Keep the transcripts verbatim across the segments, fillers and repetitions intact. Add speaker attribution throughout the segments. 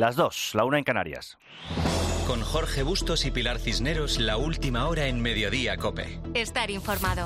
Speaker 1: Las dos, la una en Canarias.
Speaker 2: Con Jorge Bustos y Pilar Cisneros, la última hora en Mediodía COPE.
Speaker 3: Estar informado.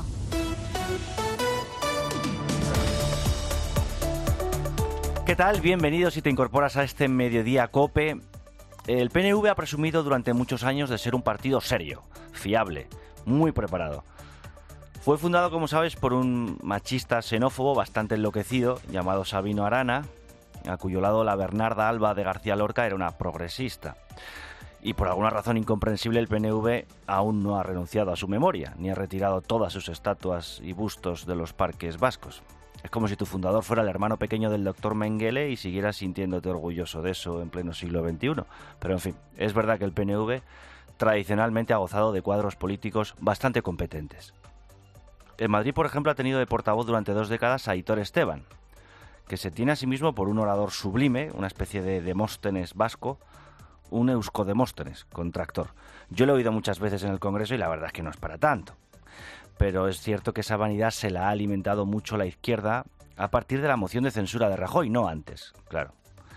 Speaker 1: ¿Qué tal? Bienvenidos si te incorporas a este Mediodía COPE. El P N V ha presumido durante muchos años de ser un partido serio, fiable, muy preparado. Fue fundado, como sabes, por un machista xenófobo bastante enloquecido llamado Sabino Arana, a cuyo lado la Bernarda Alba de García Lorca era una progresista. Y por alguna razón incomprensible el P N V aún no ha renunciado a su memoria, ni ha retirado todas sus estatuas y bustos de los parques vascos. Es como si tu fundador fuera el hermano pequeño del doctor Mengele y siguieras sintiéndote orgulloso de eso en pleno siglo veintiuno. Pero en fin, es verdad que el P N V tradicionalmente ha gozado de cuadros políticos bastante competentes. En Madrid, por ejemplo, ha tenido de portavoz durante dos décadas a Aitor Esteban, que se tiene a sí mismo por un orador sublime, una especie de Demóstenes vasco, un Eusko-Demóstenes con tractor. Yo lo he oído muchas veces en el Congreso y la verdad es que no es para tanto. Pero es cierto que esa vanidad se la ha alimentado mucho la izquierda a partir de la moción de censura de Rajoy, no antes, claro.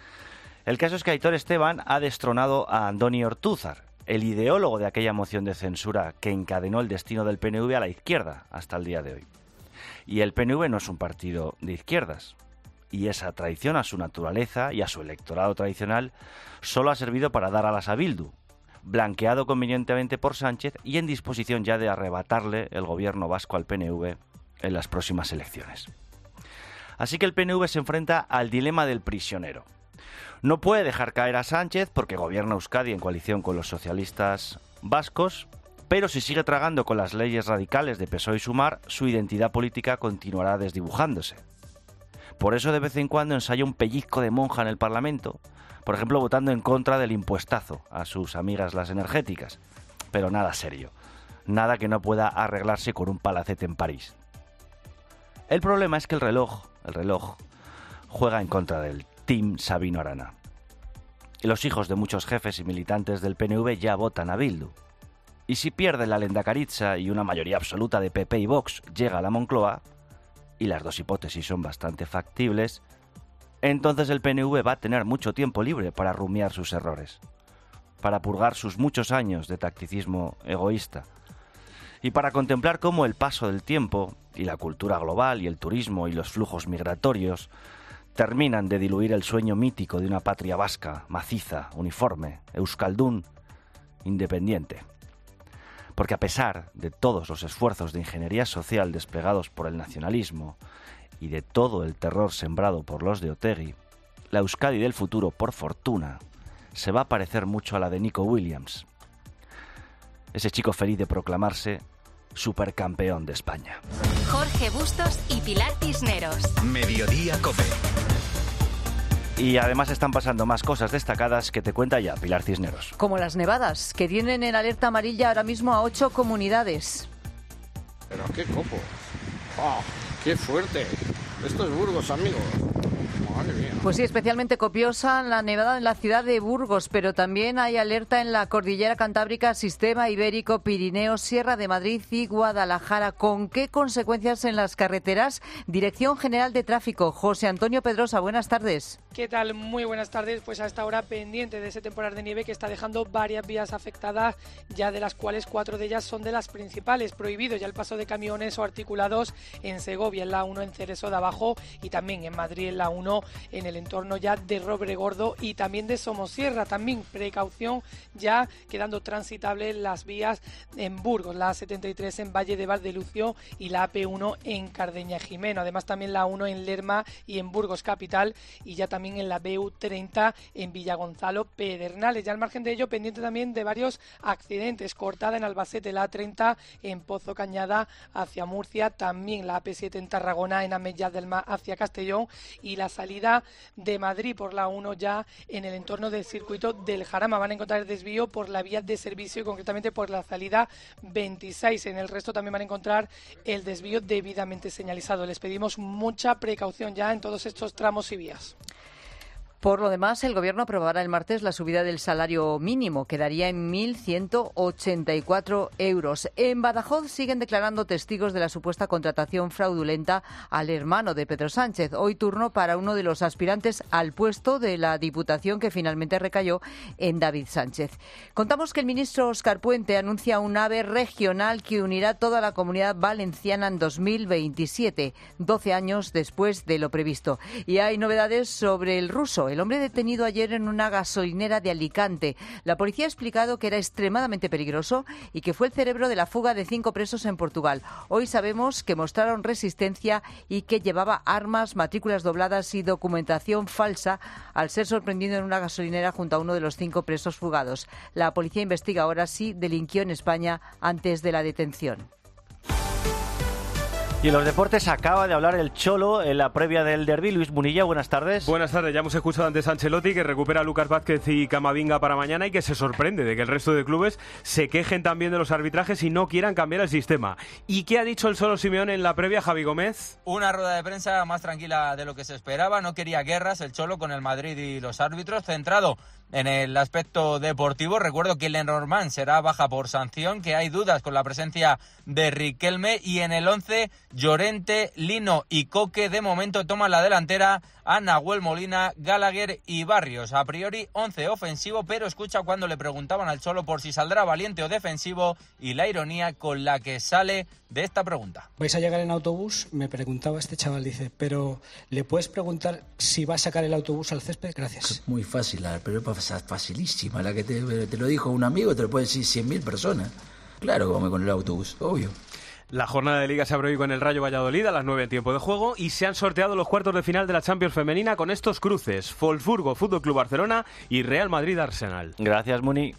Speaker 1: El caso es que Aitor Esteban ha destronado a Andoni Ortúzar, el ideólogo de aquella moción de censura que encadenó el destino del P N V a la izquierda hasta el día de hoy. Y el P N V no es un partido de izquierdas. Y esa traición a su naturaleza y a su electorado tradicional solo ha servido para dar alas a Bildu, blanqueado convenientemente por Sánchez y en disposición ya de arrebatarle el gobierno vasco al P N V en las próximas elecciones. Así que el P N V se enfrenta al dilema del prisionero. No puede dejar caer a Sánchez porque gobierna Euskadi en coalición con los socialistas vascos, pero si sigue tragando con las leyes radicales de P S O E y Sumar, su identidad política continuará desdibujándose. Por eso de vez en cuando ensaya un pellizco de monja en el Parlamento, por ejemplo votando en contra del impuestazo a sus amigas las energéticas. Pero nada serio, nada que no pueda arreglarse con un palacete en París. El problema es que el reloj, el reloj, juega en contra del Team Sabino Arana. Y los hijos de muchos jefes y militantes del P N V ya votan a Bildu. Y si pierde la Lehendakaritza y una mayoría absoluta de P P y Vox llega a la Moncloa, y las dos hipótesis son bastante factibles, entonces el P N V va a tener mucho tiempo libre para rumiar sus errores, para purgar sus muchos años de tacticismo egoísta, y para contemplar cómo el paso del tiempo y la cultura global y el turismo y los flujos migratorios terminan de diluir el sueño mítico de una patria vasca, maciza, uniforme, euskaldún, independiente. Porque a pesar de todos los esfuerzos de ingeniería social desplegados por el nacionalismo y de todo el terror sembrado por los de Otegi, la Euskadi del futuro, por fortuna, se va a parecer mucho a la de Nico Williams, ese chico feliz de proclamarse supercampeón de España.
Speaker 3: Jorge Bustos y Pilar Cisneros.
Speaker 2: Mediodía COPE.
Speaker 1: Y además están pasando más cosas destacadas que te cuenta ya Pilar Cisneros.
Speaker 4: Como las nevadas, que tienen en alerta amarilla ahora mismo a ocho comunidades.
Speaker 5: Pero qué copo. Oh, qué fuerte. Esto es Burgos, amigos. Madre mía.
Speaker 4: Pues sí, especialmente copiosa la nevada en la ciudad de Burgos, pero también hay alerta en la cordillera cantábrica, sistema ibérico, Pirineos, Sierra de Madrid y Guadalajara. ¿Con qué consecuencias en las carreteras? Dirección General de Tráfico, José Antonio Pedrosa, buenas tardes.
Speaker 6: ¿Qué tal? Muy buenas tardes. Pues a esta hora pendiente de ese temporal de nieve que está dejando varias vías afectadas, ya de las cuales cuatro de ellas son de las principales. Prohibido ya el paso de camiones o articulados en Segovia, en la uno en Cerezo de Abajo y también en Madrid en la uno en el entorno ya de Robregordo y también de Somosierra. También precaución ya quedando transitables las vías en Burgos, la A setenta y tres en Valle de Valdelucio y la A P uno en Cardeña Jimeno. Además también la uno en Lerma y en Burgos capital y ya también en la B U treinta en Villagonzalo Pedernales. Ya al margen de ello, pendiente también de varios accidentes. Cortada en Albacete la A treinta en Pozo Cañada hacia Murcia, también la A P siete en Tarragona en Amellas del Mar hacia Castellón y la salida de Madrid por la uno ya en el entorno del circuito del Jarama. Van a encontrar desvío por la vía de servicio y concretamente por la salida veintiséis. En el resto también van a encontrar el desvío debidamente señalizado. Les pedimos mucha precaución ya en todos estos tramos y vías.
Speaker 4: Por lo demás, el Gobierno aprobará el martes la subida del salario mínimo, quedaría en mil ciento ochenta y cuatro euros. En Badajoz siguen declarando testigos de la supuesta contratación fraudulenta al hermano de Pedro Sánchez. Hoy turno para uno de los aspirantes al puesto de la Diputación, que finalmente recayó en David Sánchez. Contamos que el ministro Óscar Puente anuncia un AVE regional que unirá toda la Comunidad Valenciana en dos mil veintisiete, doce años después de lo previsto. Y hay novedades sobre el ruso, el hombre detenido ayer en una gasolinera de Alicante. La policía ha explicado que era extremadamente peligroso y que fue el cerebro de la fuga de cinco presos en Portugal. Hoy sabemos que mostraron resistencia y que llevaba armas, matrículas dobladas y documentación falsa al ser sorprendido en una gasolinera junto a uno de los cinco presos fugados. La policía investiga ahora si delinquió en España antes de la detención.
Speaker 1: Y en los deportes acaba de hablar el Cholo en la previa del derbi. Luis Munilla, buenas tardes.
Speaker 7: Buenas tardes, ya hemos escuchado antes a Ancelotti, que recupera a Lucas Vázquez y Camavinga para mañana, y que se sorprende de que el resto de clubes se quejen también de los arbitrajes y no quieran cambiar el sistema. ¿Y qué ha dicho el Cholo Simeone en la previa, Javi Gómez?
Speaker 8: Una rueda de prensa más tranquila de lo que se esperaba, no quería guerras el Cholo con el Madrid y los árbitros, centrado en el aspecto deportivo. Recuerdo que Lenormand será baja por sanción, que hay dudas con la presencia de Riquelme, y en el once Llorente, Lino y Coque de momento toman la delantera a Nahuel Molina, Gallagher y Barrios. A priori once ofensivo, pero escucha cuando le preguntaban al Cholo por si saldrá valiente o defensivo y la ironía con la que sale de esta pregunta.
Speaker 9: ¿Vais a llegar en autobús? Me preguntaba este chaval, dice, pero ¿le puedes preguntar si va a sacar el autobús al césped? Gracias.
Speaker 10: Muy fácil, la pregunta facilísima, la que te, te lo dijo un amigo, te lo puede decir cien mil personas. Claro, vamos con el autobús, obvio.
Speaker 7: La jornada de Liga se abre hoy con el Rayo Valladolid a las nueve en tiempo de juego, y se han sorteado los cuartos de final de la Champions femenina con estos cruces: Wolfsburgo Fútbol Club Barcelona y Real Madrid Arsenal.
Speaker 1: Gracias, Muni.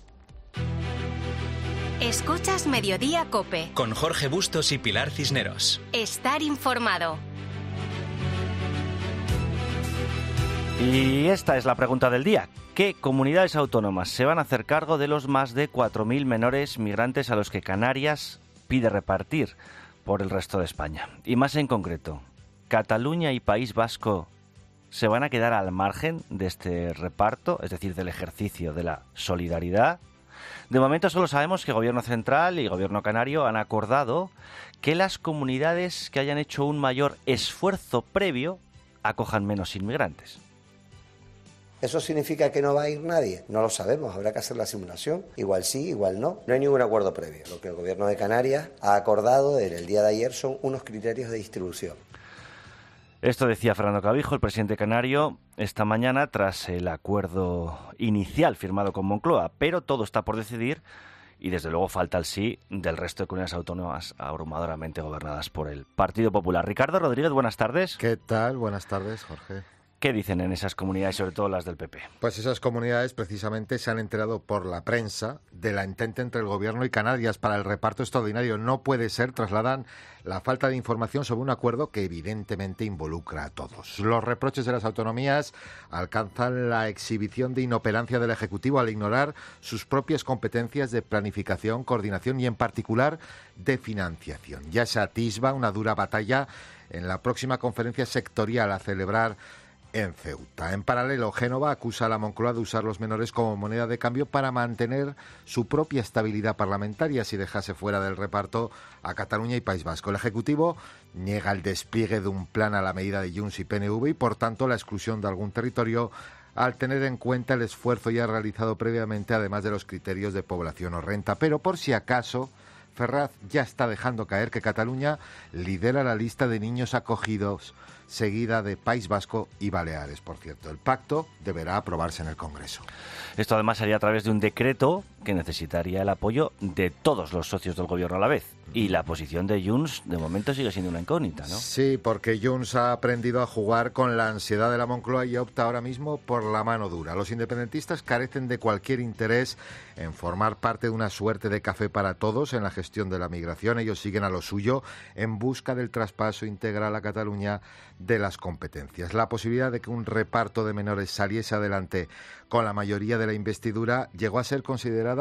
Speaker 3: Escuchas Mediodía COPE.
Speaker 2: Con Jorge Bustos y Pilar Cisneros.
Speaker 3: Estar informado.
Speaker 1: Y esta es la pregunta del día. ¿Qué comunidades autónomas se van a hacer cargo de los más de cuatro mil menores migrantes a los que Canarias pide repartir por el resto de España? Y más en concreto, ¿Cataluña y País Vasco se van a quedar al margen de este reparto, es decir, del ejercicio de la solidaridad? De momento solo sabemos que Gobierno Central y Gobierno Canario han acordado que las comunidades que hayan hecho un mayor esfuerzo previo acojan menos inmigrantes.
Speaker 11: ¿Eso significa que no va a ir nadie? No lo sabemos, habrá que hacer la simulación. Igual sí, igual no. No hay ningún acuerdo previo. Lo que el Gobierno de Canarias ha acordado en el día de ayer son unos criterios de distribución.
Speaker 1: Esto decía Fernando Clavijo, el presidente canario, esta mañana tras el acuerdo inicial firmado con Moncloa. Pero todo está por decidir y desde luego falta el sí del resto de comunidades autónomas abrumadoramente gobernadas por el Partido Popular. Ricardo Rodríguez, buenas tardes.
Speaker 12: ¿Qué tal? Buenas tardes, Jorge.
Speaker 1: ¿Qué dicen en esas comunidades, sobre todo las del P P?
Speaker 12: Pues esas comunidades precisamente se han enterado por la prensa de la entente entre el Gobierno y Canarias para el reparto extraordinario. No puede ser, trasladan la falta de información sobre un acuerdo que evidentemente involucra a todos. Los reproches de las autonomías alcanzan la exhibición de inoperancia del Ejecutivo al ignorar sus propias competencias de planificación, coordinación y en particular de financiación. Ya se atisba una dura batalla en la próxima conferencia sectorial a celebrar en Ceuta. En paralelo, Génova acusa a la Moncloa de usar los menores como moneda de cambio para mantener su propia estabilidad parlamentaria si dejase fuera del reparto a Cataluña y País Vasco. El Ejecutivo niega el despliegue de un plan a la medida de Junts y P N V y, por tanto, la exclusión de algún territorio al tener en cuenta el esfuerzo ya realizado previamente, además de los criterios de población o renta. Pero, por si acaso, Ferraz ya está dejando caer que Cataluña lidera la lista de niños acogidos, seguida de País Vasco y Baleares, por cierto. El pacto deberá aprobarse en el Congreso.
Speaker 1: Esto además sería a través de un decreto que necesitaría el apoyo de todos los socios del Gobierno a la vez. Y la posición de Junts, de momento, sigue siendo una incógnita, ¿no?
Speaker 12: Sí, porque Junts ha aprendido a jugar con la ansiedad de la Moncloa y opta ahora mismo por la mano dura. Los independentistas carecen de cualquier interés en formar parte de una suerte de café para todos en la gestión de la migración. Ellos siguen a lo suyo en busca del traspaso integral a Cataluña de las competencias. La posibilidad de que un reparto de menores saliese adelante con la mayoría de la investidura llegó a ser considerada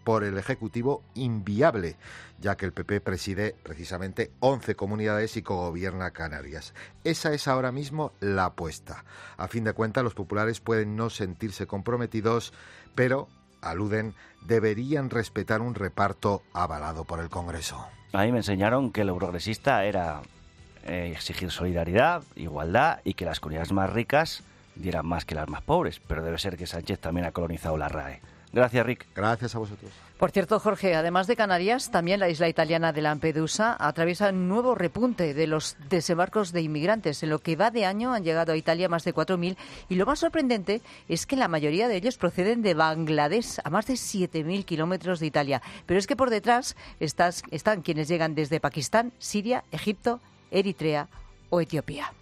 Speaker 12: por el Ejecutivo inviable, ya que el P P preside precisamente once comunidades y cogobierna Canarias. Esa es ahora mismo la apuesta. A fin de cuentas, los populares pueden no sentirse comprometidos, pero, aluden, deberían respetar un reparto avalado por el Congreso.
Speaker 1: A mí me enseñaron que lo progresista era eh, exigir solidaridad, igualdad y que las comunidades más ricas dieran más que las más pobres, pero debe ser que Sánchez también ha colonizado la R A E. Gracias, Rick.
Speaker 12: Gracias a vosotros.
Speaker 4: Por cierto, Jorge, además de Canarias, también la isla italiana de Lampedusa atraviesa un nuevo repunte de los desembarcos de inmigrantes. En lo que va de año han llegado a Italia más de cuatro mil y lo más sorprendente es que la mayoría de ellos proceden de Bangladesh, a más de siete mil kilómetros de Italia. Pero es que por detrás estás, están quienes llegan desde Pakistán, Siria, Egipto, Eritrea o Etiopía.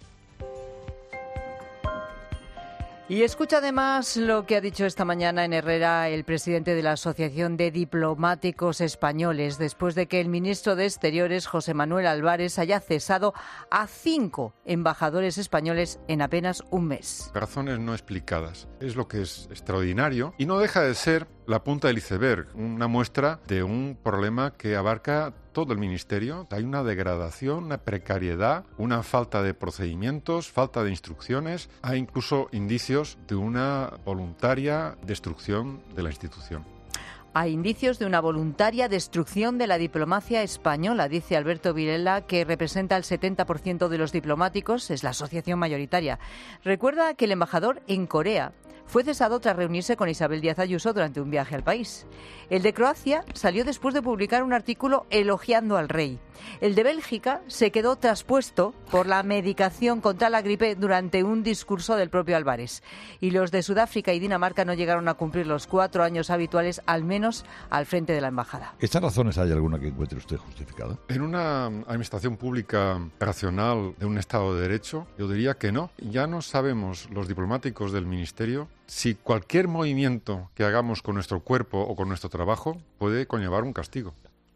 Speaker 4: Y escucha además lo que ha dicho esta mañana en Herrera el presidente de la Asociación de Diplomáticos Españoles, después de que el ministro de Exteriores, José Manuel Álvarez, haya cesado a cinco embajadores españoles en apenas un mes.
Speaker 13: Razones no explicadas. Es lo que es extraordinario y no deja de ser la punta del iceberg, una muestra de un problema que abarca todo el ministerio. Hay una degradación, una precariedad, una falta de procedimientos, falta de instrucciones. Hay incluso indicios de una voluntaria destrucción de la institución.
Speaker 4: Hay indicios de una voluntaria destrucción de la diplomacia española, dice Alberto Vilela, que representa el setenta por ciento de los diplomáticos, es la asociación mayoritaria. Recuerda que el embajador en Corea fue cesado tras reunirse con Isabel Díaz Ayuso durante un viaje al país. El de Croacia salió después de publicar un artículo elogiando al rey. El de Bélgica se quedó traspuesto por la medicación contra la gripe durante un discurso del propio Álvarez. Y los de Sudáfrica y Dinamarca no llegaron a cumplir los cuatro años habituales, al menos al frente de la embajada.
Speaker 14: ¿Estas razones hay alguna que encuentre usted justificada?
Speaker 13: En una administración pública racional de un Estado de Derecho, yo diría que no. Ya no sabemos los diplomáticos del Ministerio si cualquier movimiento que hagamos con nuestro cuerpo o con nuestro trabajo puede conllevar un castigo.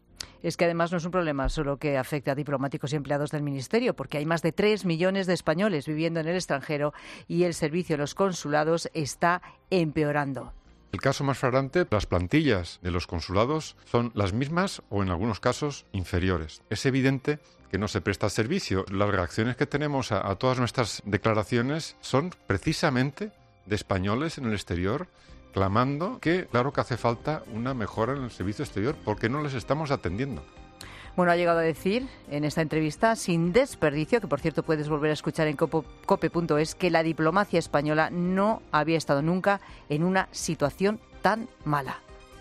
Speaker 4: Es que además no es un problema solo que afecte a diplomáticos y empleados del Ministerio, porque hay más de tres millones de españoles viviendo en el extranjero y el servicio en los consulados está empeorando.
Speaker 13: El caso más flagrante, las plantillas de los consulados son las mismas o en algunos casos inferiores. Es evidente que no se presta servicio. Las reacciones que tenemos a, a todas nuestras declaraciones son precisamente de españoles en el exterior clamando que, claro que hace falta una mejora en el servicio exterior porque no les estamos atendiendo.
Speaker 4: Bueno, ha llegado a decir en esta entrevista, sin desperdicio, que por cierto puedes volver a escuchar en cope punto es, que la diplomacia española no había estado nunca en una situación tan mala.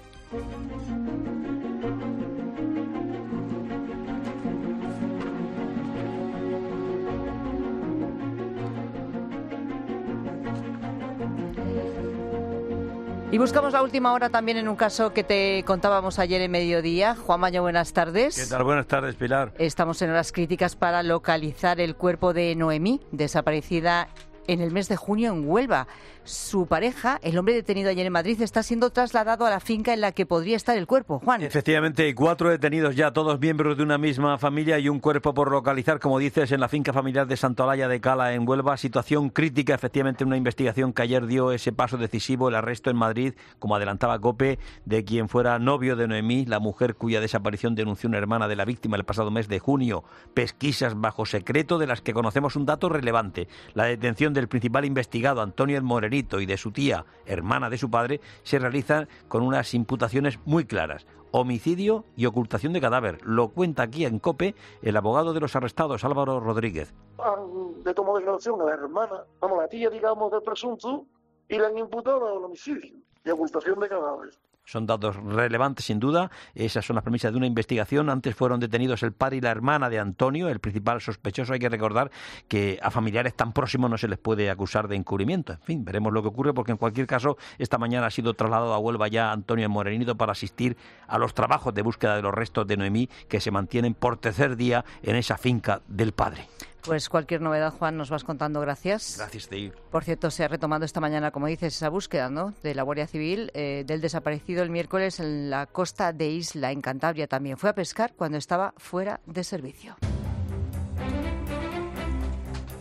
Speaker 4: Y buscamos la última hora también en un caso que te contábamos ayer en mediodía. Juan Maño, buenas tardes.
Speaker 15: ¿Qué tal? Buenas tardes, Pilar.
Speaker 4: Estamos en horas críticas para localizar el cuerpo de Noemí, desaparecida en el mes de junio en Huelva. Su pareja, el hombre detenido ayer en Madrid, está siendo trasladado a la finca en la que podría estar el cuerpo. Juan.
Speaker 15: Efectivamente, cuatro detenidos ya, todos miembros de una misma familia y un cuerpo por localizar, como dices, en la finca familiar de Santolaya de Cala, en Huelva. Situación crítica, efectivamente, una investigación que ayer dio ese paso decisivo, el arresto en Madrid, como adelantaba COPE, de quien fuera novio de Noemí, la mujer cuya desaparición denunció una hermana de la víctima el pasado mes de junio. Pesquisas bajo secreto de las que conocemos un dato relevante. La detención del principal investigado, Antonio el Morenito, y de su tía, hermana de su padre, se realizan con unas imputaciones muy claras: homicidio y ocultación de cadáver. Lo cuenta aquí en COPE el abogado de los arrestados, Álvaro Rodríguez.
Speaker 16: Le tomó declaración a la hermana, vamos, la tía, digamos, del presunto, y le han imputado al homicidio y ocultación de cadáver.
Speaker 15: Son datos relevantes, sin duda. Esas son las premisas de una investigación. Antes fueron detenidos el padre y la hermana de Antonio, el principal sospechoso. Hay que recordar que a familiares tan próximos no se les puede acusar de encubrimiento. En fin, veremos lo que ocurre, porque en cualquier caso, esta mañana ha sido trasladado a Huelva ya Antonio Morenito para asistir a los trabajos de búsqueda de los restos de Noemí, que se mantienen por tercer día en esa finca del padre.
Speaker 4: Pues cualquier novedad, Juan, nos vas contando. Gracias.
Speaker 15: Gracias, Steve.
Speaker 4: Por cierto, se ha retomado esta mañana, como dices, esa búsqueda, ¿no?, de la Guardia Civil eh, del desaparecido el miércoles en la costa de Isla, en Cantabria. También fue a pescar cuando estaba fuera de servicio.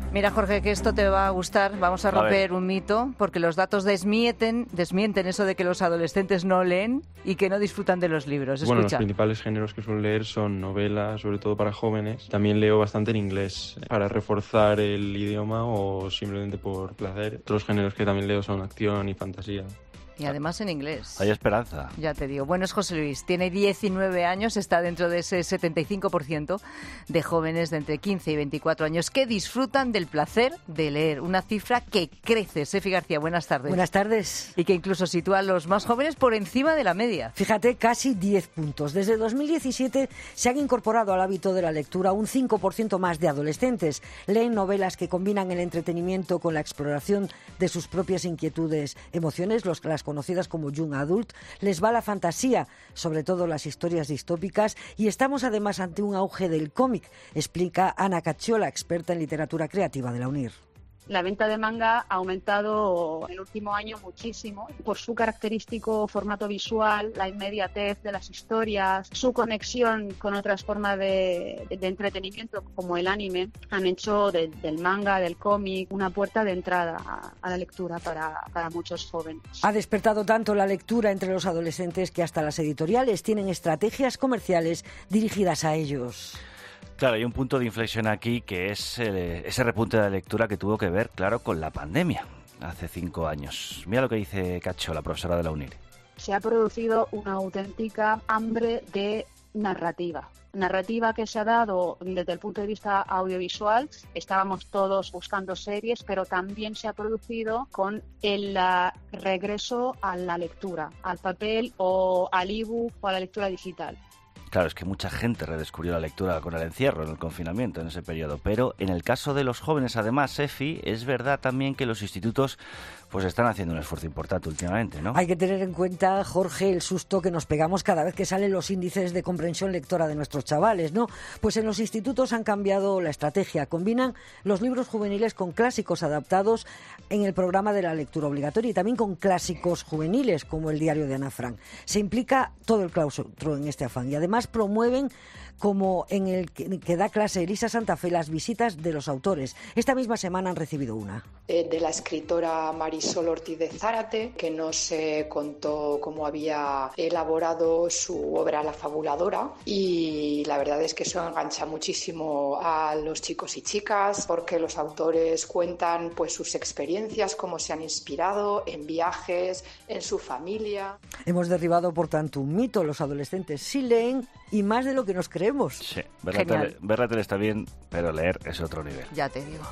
Speaker 4: Mira, Jorge, que esto te va a gustar. Vamos a romper
Speaker 1: a
Speaker 4: un mito, porque los datos desmienten, desmienten eso de que los adolescentes no leen y que no disfrutan de los libros.
Speaker 17: Bueno, los
Speaker 4: Escucha.
Speaker 17: principales géneros que suelo leer son novelas, sobre todo para jóvenes. También leo bastante en inglés, para reforzar el idioma o simplemente por placer. Otros géneros que también leo son acción y fantasía.
Speaker 4: Y además en inglés.
Speaker 1: Hay esperanza.
Speaker 4: Ya te digo. Bueno, es José Luis. Tiene diecinueve años, está dentro de ese setenta y cinco por ciento de jóvenes de entre quince y veinticuatro años que disfrutan del placer de leer. Una cifra que crece. Sefi García, buenas tardes.
Speaker 18: Buenas tardes.
Speaker 4: Y que incluso sitúa a los más jóvenes por encima de la media.
Speaker 18: Fíjate, casi diez puntos. Desde dos mil diecisiete se han incorporado al hábito de la lectura un cinco por ciento más de adolescentes. Leen novelas que combinan el entretenimiento con la exploración de sus propias inquietudes, emociones, los las conocidas como Young Adult. Les va la fantasía, sobre todo las historias distópicas, y estamos además ante un auge del cómic, explica Ana Cacciola, experta en literatura creativa de la UNIR.
Speaker 19: La venta de manga ha aumentado en el último año muchísimo por su característico formato visual, la inmediatez de las historias, su conexión con otras formas de, de entretenimiento como el anime, han hecho de, del manga, del cómic, una puerta de entrada a, a la lectura para, para muchos jóvenes.
Speaker 18: Ha despertado tanto la lectura entre los adolescentes que hasta las editoriales tienen estrategias comerciales dirigidas a ellos.
Speaker 1: Claro, hay un punto de inflexión aquí que es eh, ese repunte de la lectura que tuvo que ver, claro, con la pandemia hace cinco años. Mira lo que dice Cacho, la profesora de la UNIR.
Speaker 19: Se ha producido una auténtica hambre de narrativa. Narrativa que se ha dado desde el punto de vista audiovisual. Estábamos todos buscando series, pero también se ha producido con el uh, regreso a la lectura, al papel o al ebook o a la lectura digital.
Speaker 1: Claro, es que mucha gente redescubrió la lectura con el encierro, en el confinamiento, en ese periodo. Pero en el caso de los jóvenes, además, Efi, es verdad también que los institutos pues están haciendo un esfuerzo importante últimamente, ¿no?
Speaker 18: Hay que tener en cuenta, Jorge, el susto que nos pegamos cada vez que salen los índices de comprensión lectora de nuestros chavales, ¿no? Pues en los institutos han cambiado la estrategia. Combinan los libros juveniles con clásicos adaptados en el programa de la lectura obligatoria y también con clásicos juveniles, como el diario de Ana Frank. Se implica todo el claustro en este afán y además promueven, como en el que, que da clase Elisa Santa Fe, las visitas de los autores. Esta misma semana han recibido una.
Speaker 20: Eh, de la escritora Marisol Ortiz de Zárate, que nos eh, contó cómo había elaborado su obra La Fabuladora, y la verdad es que eso engancha muchísimo a los chicos y chicas, porque los autores cuentan pues sus experiencias, cómo se han inspirado en viajes, en su familia.
Speaker 18: Hemos derribado, por tanto, un mito. Los adolescentes sí leen y más de lo que nos creemos.
Speaker 1: Sí, ver la, tele, ver la tele está bien, pero leer es otro nivel.
Speaker 4: Ya te digo.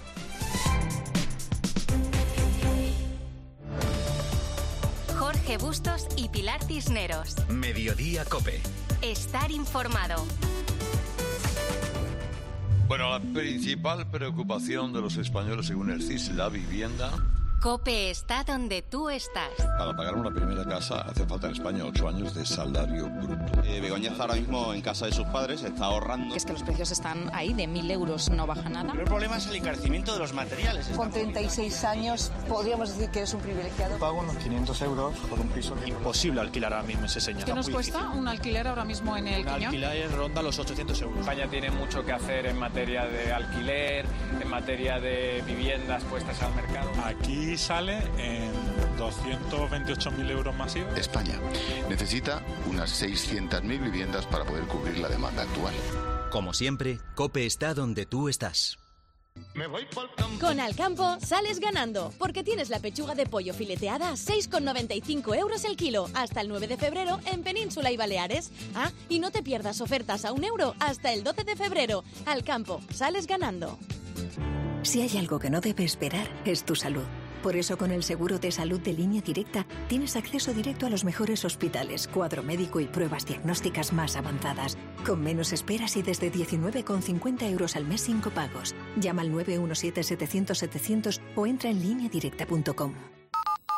Speaker 3: Jorge Bustos y Pilar Cisneros.
Speaker 2: Mediodía COPE.
Speaker 3: Estar informado.
Speaker 21: Bueno, la principal preocupación de los españoles, según el C I S, la vivienda.
Speaker 3: COPE está donde tú estás.
Speaker 21: Para pagar una primera casa hace falta en España ocho años de salario bruto.
Speaker 22: Eh, Begoña está ahora mismo en casa de sus padres, está ahorrando.
Speaker 23: Es que los precios están ahí, de mil euros no baja nada.
Speaker 24: Pero el problema es el encarecimiento de los materiales.
Speaker 25: Con treinta y seis años podríamos decir que eres un privilegiado.
Speaker 26: Pago unos quinientos euros por un piso.
Speaker 27: Imposible alquilar ahora mismo ese señal.
Speaker 23: ¿Qué nos cuesta un alquiler ahora mismo en el
Speaker 27: Un
Speaker 23: Quiñón?
Speaker 27: alquiler ronda los ochocientos euros.
Speaker 28: España tiene mucho que hacer en materia de alquiler, en materia de viviendas puestas al mercado.
Speaker 29: Aquí sale en doscientos veintiocho mil euros masivos.
Speaker 30: España necesita unas seiscientas mil viviendas para poder cubrir la demanda actual.
Speaker 2: Como siempre, COPE está donde tú estás.
Speaker 31: Me voy pa'l campo. Con Alcampo sales ganando, porque tienes la pechuga de pollo fileteada a seis con noventa y cinco euros el kilo, hasta el nueve de febrero en Península y Baleares. Ah, y no te pierdas ofertas a un euro hasta el doce de febrero. Alcampo, sales ganando.
Speaker 32: Si hay algo que no debe esperar, es tu salud. Por eso, con el seguro de salud de Línea Directa, tienes acceso directo a los mejores hospitales, cuadro médico y pruebas diagnósticas más avanzadas. Con menos esperas y desde diecinueve con cincuenta euros al mes sin copagos. Llama al nueve uno siete, setecientos, setecientos o entra en línea directa punto com.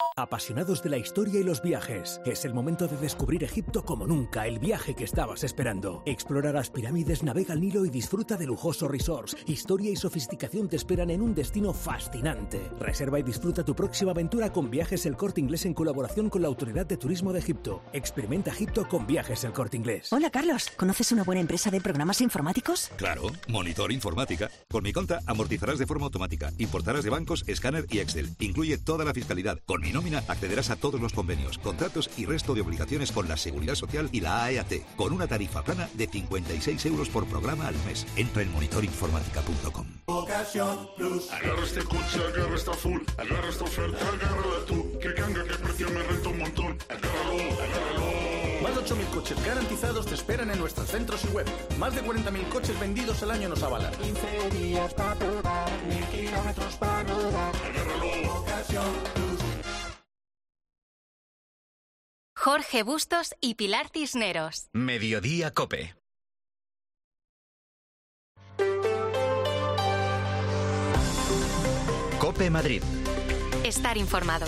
Speaker 5: Apasionados de la historia y los viajes, es el momento de descubrir Egipto como nunca, el viaje que estabas esperando. Explora las pirámides, navega el Nilo y disfruta de lujosos resorts. Historia y sofisticación te esperan en un destino fascinante. Reserva y disfruta tu próxima aventura con Viajes El Corte Inglés en colaboración con la Autoridad de Turismo de Egipto. Experimenta Egipto con Viajes El Corte Inglés.
Speaker 6: Hola Carlos, ¿conoces una buena empresa de programas informáticos?
Speaker 7: Claro, Monitor Informática. Con mi cuenta amortizarás de forma automática, importarás de bancos, escáner y Excel. Incluye toda la fiscalidad. Con mi nómina accederás a todos los convenios, contratos y resto de obligaciones con la Seguridad Social y la A E A T, con una tarifa plana de cincuenta y seis euros por programa al mes. Entra en monitor informática punto com.
Speaker 8: Ocasión Plus. Agarra este coche, agarra esta full, agarra esta oferta, agárrala tú. Que canga, que precio me renta un montón. Agárralo, agárralo.
Speaker 9: Más de ocho mil coches garantizados te esperan en nuestros centros y web. Más de cuarenta mil coches vendidos al año nos avalan.
Speaker 8: quince días para probar, mil kilómetros para rodar. Agárralo. Ocasión Plus.
Speaker 3: Jorge Bustos y Pilar Cisneros.
Speaker 2: Mediodía COPE. COPE Madrid.
Speaker 3: Estar informado.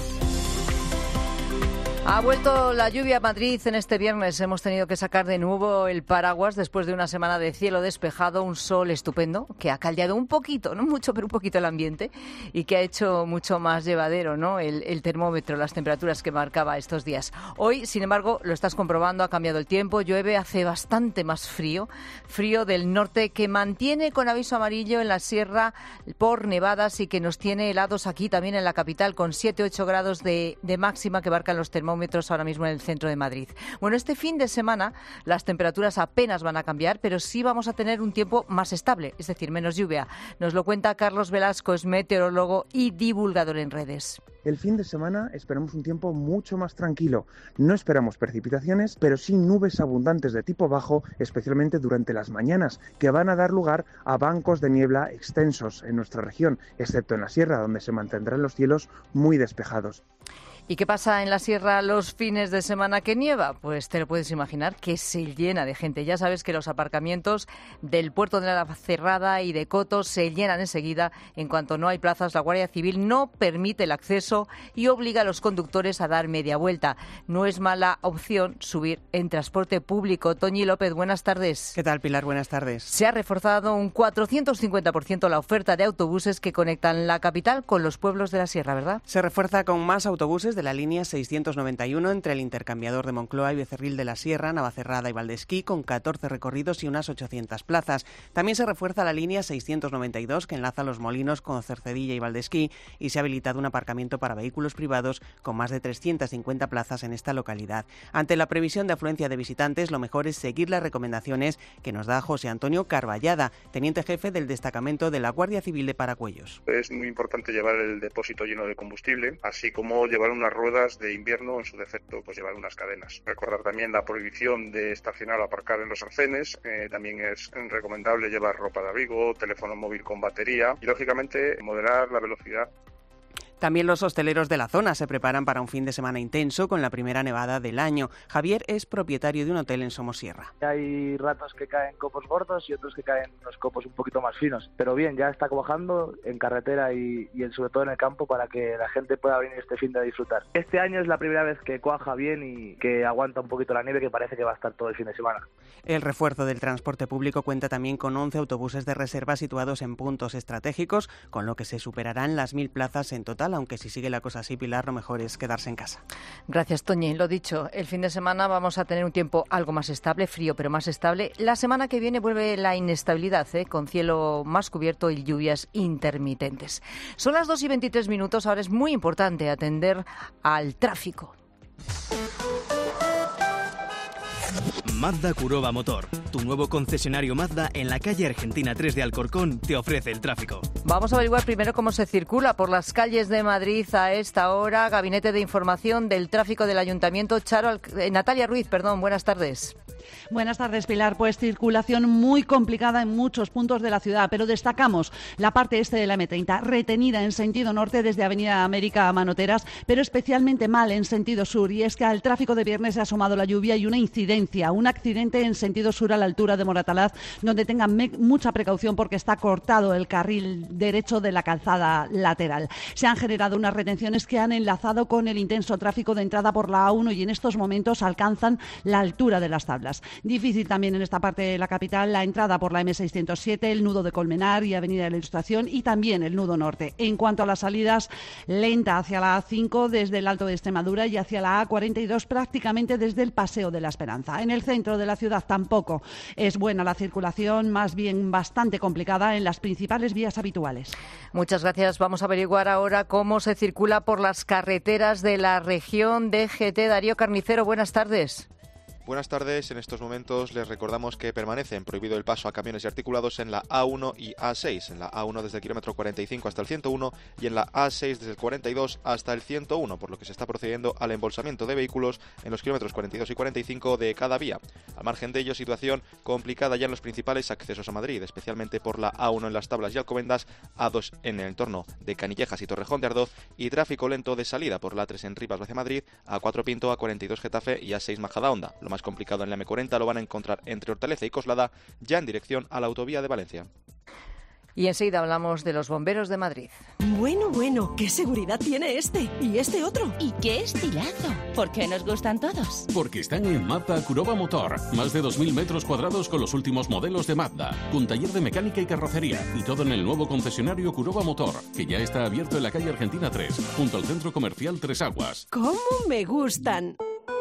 Speaker 4: Ha vuelto la lluvia a Madrid en este viernes. Hemos tenido que sacar de nuevo el paraguas después de una semana de cielo despejado, un sol estupendo que ha caldeado un poquito, no mucho, pero un poquito el ambiente y que ha hecho mucho más llevadero, ¿no? El, el termómetro, las temperaturas que marcaba estos días. Hoy, sin embargo, lo estás comprobando, ha cambiado el tiempo, llueve, hace bastante más frío, frío del norte que mantiene con aviso amarillo en la sierra por nevadas y que nos tiene helados aquí también en la capital con siete ocho grados de, de máxima que marcan los termómetros ahora mismo en el centro de Madrid. Bueno, este fin de semana las temperaturas apenas van a cambiar, pero sí vamos a tener un tiempo más estable, es decir, menos lluvia. Nos lo cuenta Carlos Velasco, es meteorólogo y divulgador en redes.
Speaker 10: El fin de semana esperamos un tiempo mucho más tranquilo. No esperamos precipitaciones, pero sí nubes abundantes de tipo bajo, especialmente durante las mañanas, que van a dar lugar a bancos de niebla extensos en nuestra región, excepto en la sierra, donde se mantendrán los cielos muy despejados.
Speaker 4: ¿Y qué pasa en la sierra los fines de semana que nieva? Pues te lo puedes imaginar, que se llena de gente. Ya sabes que los aparcamientos del puerto de Navacerrada y de Cotos se llenan enseguida. En cuanto no hay plazas, la Guardia Civil no permite el acceso y obliga a los conductores a dar media vuelta. No es mala opción subir en transporte público. Toñi López, buenas tardes.
Speaker 11: ¿Qué tal, Pilar? Buenas tardes.
Speaker 4: Se ha reforzado un cuatrocientos cincuenta por ciento la oferta de autobuses que conectan la capital con los pueblos de la sierra, ¿verdad?
Speaker 11: Se refuerza con más autobuses de la línea seiscientos noventa y uno entre el intercambiador de Moncloa y Becerril de la Sierra, Navacerrada y Valdesquí, con catorce recorridos y unas ochocientas plazas. También se refuerza la línea seiscientos noventa y dos que enlaza Los Molinos con Cercedilla y Valdesquí y se ha habilitado un aparcamiento para vehículos privados con más de trescientas cincuenta plazas en esta localidad. Ante la previsión de afluencia de visitantes, lo mejor es seguir las recomendaciones que nos da José Antonio Carballada, teniente jefe del destacamento de la Guardia Civil de Paracuellos.
Speaker 12: Es muy importante llevar el depósito lleno de combustible, así como llevar unas ruedas de invierno, en su defecto, pues llevar unas cadenas. Recordar también la prohibición de estacionar o aparcar en los arcenes. Eh, también es recomendable llevar ropa de abrigo, teléfono móvil con batería y, lógicamente, moderar la velocidad.
Speaker 11: También los hosteleros de la zona se preparan para un fin de semana intenso con la primera nevada del año. Javier es propietario de un hotel en Somosierra.
Speaker 13: Hay ratos que caen copos gordos y otros que caen unos copos un poquito más finos. Pero bien, ya está bajando en carretera y, y sobre todo en el campo para que la gente pueda venir este fin de a disfrutar. Este año es la primera vez que cuaja bien y que aguanta un poquito la nieve, que parece que va a estar todo el fin de semana.
Speaker 11: El refuerzo del transporte público cuenta también con once autobuses de reserva situados en puntos estratégicos, con lo que se superarán las mil plazas en total, aunque si sigue la cosa así, Pilar, lo mejor es quedarse en casa.
Speaker 4: Gracias, Toñi. Lo dicho, el fin de semana vamos a tener un tiempo algo más estable, frío pero más estable. La semana que viene vuelve la inestabilidad, ¿eh? Con cielo más cubierto y lluvias intermitentes. Son las dos y veintitrés minutos, ahora es muy importante atender al tráfico.
Speaker 14: Mazda Kurova Motor, tu nuevo concesionario Mazda en la calle Argentina tres de Alcorcón, te ofrece el tráfico.
Speaker 4: Vamos a averiguar primero cómo se circula por las calles de Madrid a esta hora. Gabinete de Información del Tráfico del Ayuntamiento. Charo, eh, Natalia Ruiz, perdón, buenas tardes.
Speaker 1: Buenas tardes, Pilar. Pues circulación muy complicada en muchos puntos de la ciudad, pero destacamos la parte este de la eme treinta, retenida en sentido norte desde Avenida América a Manoteras, pero especialmente mal en sentido sur. Y es que al tráfico de viernes se ha sumado la lluvia y una incidencia, un accidente en sentido sur a la altura de Moratalaz, donde tengan me- mucha precaución porque está cortado el carril derecho de la calzada lateral. Se han generado unas retenciones que han enlazado con el intenso tráfico de entrada por la A uno y en estos momentos alcanzan la altura de las tablas. Difícil también en esta parte de la capital la entrada por la eme seiscientos siete, el nudo de Colmenar y Avenida de la Ilustración y también el nudo norte. En cuanto a las salidas, lenta hacia la A cinco desde el Alto de Extremadura y hacia la A cuarenta y dos prácticamente desde el Paseo de la Esperanza. En el centro de la ciudad tampoco es buena la circulación, más bien bastante complicada en las principales vías habituales.
Speaker 4: Muchas gracias. Vamos a averiguar ahora cómo se circula por las carreteras de la región de G T. Darío Carnicero, buenas tardes.
Speaker 15: Buenas tardes. En estos momentos les recordamos que permanecen prohibido el paso a camiones y articulados en la A uno y A seis. En la A uno desde el kilómetro cuarenta y cinco hasta el ciento uno y en la A seis desde el cuarenta y dos hasta el ciento uno, por lo que se está procediendo al embolsamiento de vehículos en los kilómetros cuarenta y dos y cuarenta y cinco de cada vía. Al margen de ello, situación complicada ya en los principales accesos a Madrid, especialmente por la A uno en Las Tablas y Alcobendas, A dos en el entorno de Canillejas y Torrejón de Ardoz y tráfico lento de salida por la A tres en Rivas hacia Madrid, A cuatro Pinto, A cuarenta y dos Getafe y A seis Majadahonda. Lo más complicado en la eme cuarenta lo van a encontrar entre Hortaleza y Coslada, ya en dirección a la autovía de Valencia.
Speaker 4: Y enseguida hablamos de los bomberos de Madrid.
Speaker 6: Bueno, bueno, ¿qué seguridad tiene este? ¿Y este otro?
Speaker 31: ¿Y qué estilazo? ¿Por qué nos gustan todos?
Speaker 16: Porque están en Mazda Kuroba Motor. Más de dos mil metros cuadrados con los últimos modelos de Mazda. Con taller de mecánica y carrocería. Y todo en el nuevo concesionario Kuroba Motor, que ya está abierto en la calle Argentina tres, junto al centro comercial Tres Aguas.
Speaker 6: ¿Cómo me gustan?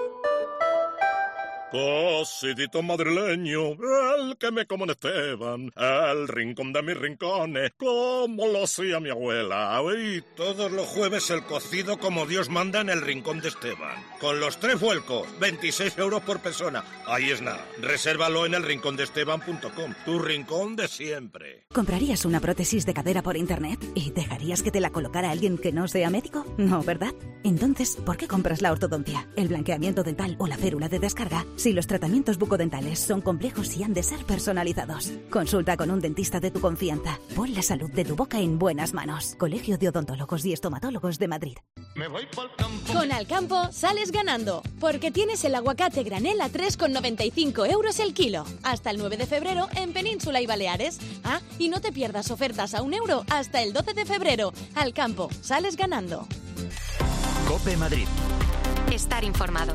Speaker 8: Cocidito madrileño, el que me como en Esteban, el rincón de mis rincones, como lo hacía mi abuela. Y todos los jueves el cocido como Dios manda en el rincón de Esteban. Con los tres vuelcos, veintiséis euros por persona. Ahí es nada, resérvalo en el rincón de esteban punto com, tu rincón de siempre.
Speaker 6: ¿Comprarías una prótesis de cadera por internet y dejarías que te la colocara alguien que no sea médico? No, ¿verdad? Entonces, ¿por qué compras la ortodoncia, el blanqueamiento dental o la férula de descarga? Si los tratamientos bucodentales son complejos y han de ser personalizados. Consulta con un dentista de tu confianza. Pon la salud de tu boca en buenas manos. Colegio de Odontólogos y Estomatólogos de Madrid.
Speaker 8: Me voy pa'l campo.
Speaker 31: Con Alcampo sales ganando, porque tienes el aguacate granel a tres con noventa y cinco euros el kilo. Hasta el nueve de febrero en Península y Baleares. Ah, y no te pierdas ofertas a un euro hasta el doce de febrero. Alcampo, sales ganando.
Speaker 2: COPE Madrid.
Speaker 3: Estar informado.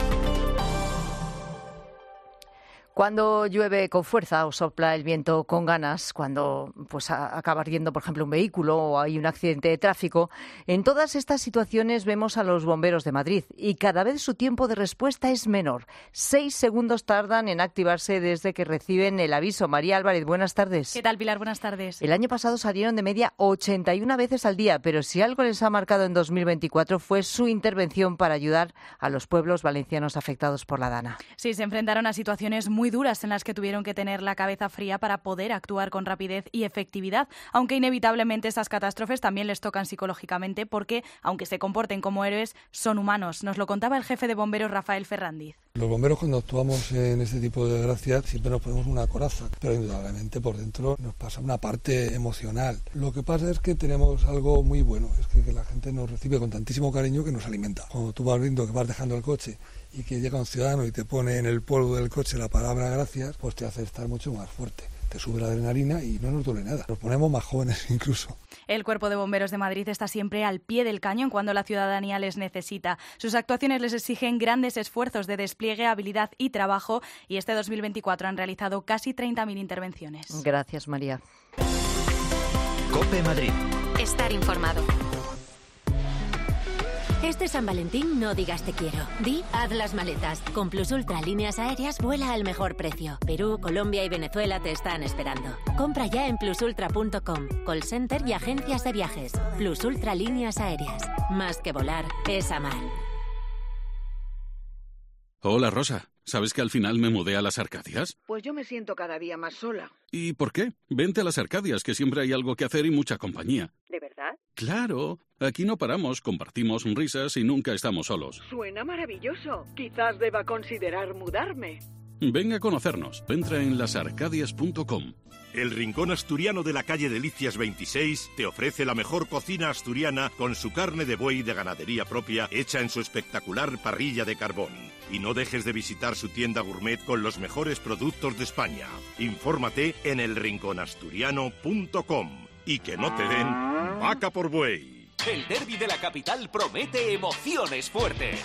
Speaker 4: Cuando llueve con fuerza o sopla el viento con ganas, cuando pues a, acaba ardiendo, por ejemplo, un vehículo o hay un accidente de tráfico, en todas estas situaciones vemos a los bomberos de Madrid y cada vez su tiempo de respuesta es menor. Seis segundos tardan en activarse desde que reciben el aviso. María Álvarez, buenas tardes.
Speaker 17: ¿Qué tal, Pilar? Buenas tardes.
Speaker 4: El año pasado salieron de media ochenta y una veces al día, pero si algo les ha marcado en dos mil veinticuatro fue su intervención para ayudar a los pueblos valencianos afectados por la Dana.
Speaker 17: Sí, se enfrentaron a situaciones muy muy duras en las que tuvieron que tener la cabeza fría para poder actuar con rapidez y efectividad, aunque inevitablemente estas catástrofes también les tocan psicológicamente porque, aunque se comporten como héroes, son humanos. Nos lo contaba el jefe de bomberos Rafael Ferrandiz.
Speaker 18: Los bomberos cuando actuamos en este tipo de desgracias siempre nos ponemos una coraza, pero indudablemente por dentro nos pasa una parte emocional. Lo que pasa es que tenemos algo muy bueno, es que, que la gente nos recibe con tantísimo cariño que nos alimenta. Cuando tú vas viendo que vas dejando el coche y que llega un ciudadano y te pone en el polvo del coche la palabra gracias, pues te hace estar mucho más fuerte. Te sube la adrenalina y no nos duele nada. Nos ponemos más jóvenes incluso.
Speaker 17: El Cuerpo de Bomberos de Madrid está siempre al pie del cañón cuando la ciudadanía les necesita. Sus actuaciones les exigen grandes esfuerzos de despliegue, habilidad y trabajo y este dos mil veinticuatro han realizado casi treinta mil intervenciones.
Speaker 4: Gracias, María.
Speaker 2: COPE Madrid.
Speaker 3: Estar informado.
Speaker 31: Este San Valentín no digas te quiero. Di, haz las maletas. Con Plus Ultra Líneas Aéreas vuela al mejor precio. Perú, Colombia y Venezuela te están esperando. Compra ya en plus ultra punto com. Call center y agencias de viajes. Plus Ultra Líneas Aéreas. Más que volar, es amar.
Speaker 19: Hola, Rosa. ¿Sabes que al final me mudé a las Arcadias?
Speaker 20: Pues yo me siento cada día más sola.
Speaker 19: ¿Y por qué? Vente a las Arcadias, que siempre hay algo que hacer y mucha compañía.
Speaker 20: ¿De verdad?
Speaker 19: ¡Claro! Aquí no paramos, compartimos risas y nunca estamos solos.
Speaker 20: Suena maravilloso. Quizás deba considerar mudarme.
Speaker 19: Ven a conocernos. Entra en las arcadias punto com.
Speaker 8: El Rincón Asturiano de la calle Delicias veintiséis te ofrece la mejor cocina asturiana con su carne de buey de ganadería propia hecha en su espectacular parrilla de carbón. Y no dejes de visitar su tienda gourmet con los mejores productos de España. Infórmate en el rincón asturiano punto com y que no te den vaca por buey.
Speaker 5: El derbi de la capital promete emociones fuertes.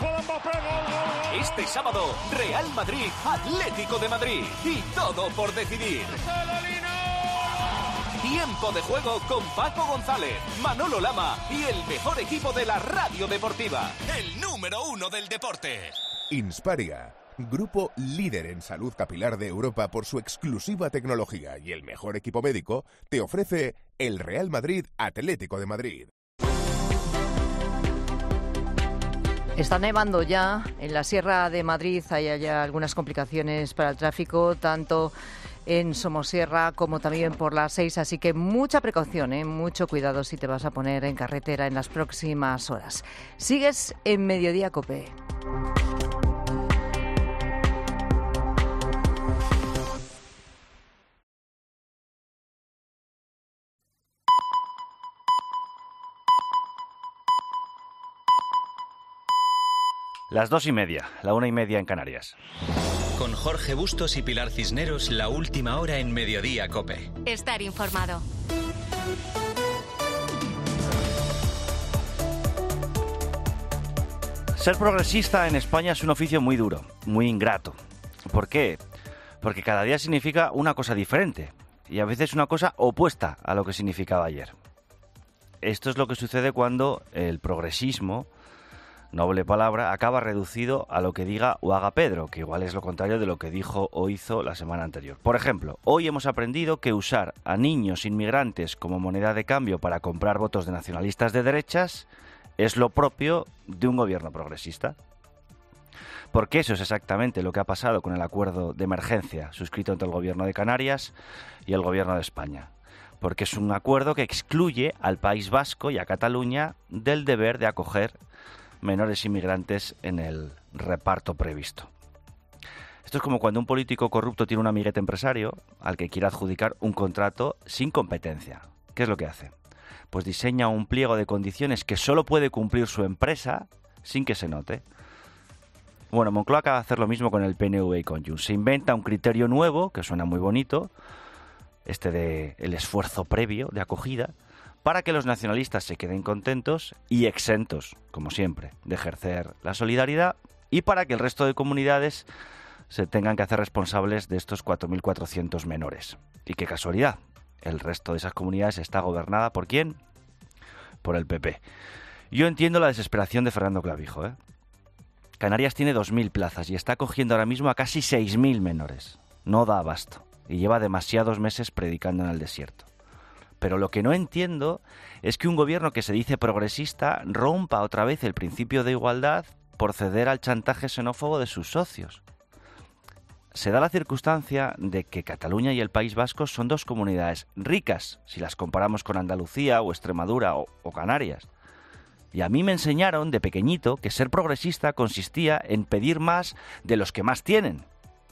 Speaker 5: Este sábado, Real Madrid, Atlético de Madrid. Y todo por decidir. Tiempo de juego con Paco González, Manolo Lama y el mejor equipo de la radio deportiva. El número uno del deporte.
Speaker 21: Insparia, grupo líder en salud capilar de Europa por su exclusiva tecnología y el mejor equipo médico, te ofrece el Real Madrid Atlético de Madrid.
Speaker 4: Está nevando ya en la Sierra de Madrid, hay ya algunas complicaciones para el tráfico, tanto en Somosierra como también por la seis, así que mucha precaución, ¿eh? Mucho cuidado si te vas a poner en carretera en las próximas horas. Sigues en Mediodía COPE.
Speaker 22: Las dos y media, la una y media en Canarias.
Speaker 2: Con Jorge Bustos y Pilar Cisneros, la última hora en Mediodía COPE.
Speaker 3: Estar informado.
Speaker 22: Ser progresista en España es un oficio muy duro, muy ingrato. ¿Por qué? Porque cada día significa una cosa diferente y a veces una cosa opuesta a lo que significaba ayer. Esto es lo que sucede cuando el progresismo, noble palabra, acaba reducido a lo que diga o haga Pedro, que igual es lo contrario de lo que dijo o hizo la semana anterior. Por ejemplo, hoy hemos aprendido que usar a niños inmigrantes como moneda de cambio para comprar votos de nacionalistas de derechas es lo propio de un gobierno progresista. Porque eso es exactamente lo que ha pasado con el acuerdo de emergencia suscrito entre el gobierno de Canarias y el gobierno de España. Porque es un acuerdo que excluye al País Vasco y a Cataluña del deber de acoger menores inmigrantes en el reparto previsto. Esto es como cuando un político corrupto tiene un amiguete empresario al que quiere adjudicar un contrato sin competencia. ¿Qué es lo que hace? Pues diseña un pliego de condiciones que solo puede cumplir su empresa sin que se note. Bueno, Moncloa acaba de hacer lo mismo con el P N V y con Junts. Se inventa un criterio nuevo, que suena muy bonito, este de el esfuerzo previo de acogida, para que los nacionalistas se queden contentos y exentos, como siempre, de ejercer la solidaridad, y para que el resto de comunidades se tengan que hacer responsables de estos cuatro mil cuatrocientos menores. Y qué casualidad, el resto de esas comunidades está gobernada ¿por quién? Por el P P. Yo entiendo la desesperación de Fernando Clavijo, ¿eh? Canarias tiene dos mil plazas y está acogiendo ahora mismo a casi seis mil menores. No da abasto y lleva demasiados meses predicando en el desierto. Pero lo que no entiendo es que un gobierno que se dice progresista rompa otra vez el principio de igualdad por ceder al chantaje xenófobo de sus socios. Se da la circunstancia de que Cataluña y el País Vasco son dos comunidades ricas, si las comparamos con Andalucía o Extremadura o, o Canarias. Y a mí me enseñaron de pequeñito que ser progresista consistía en pedir más de los que más tienen.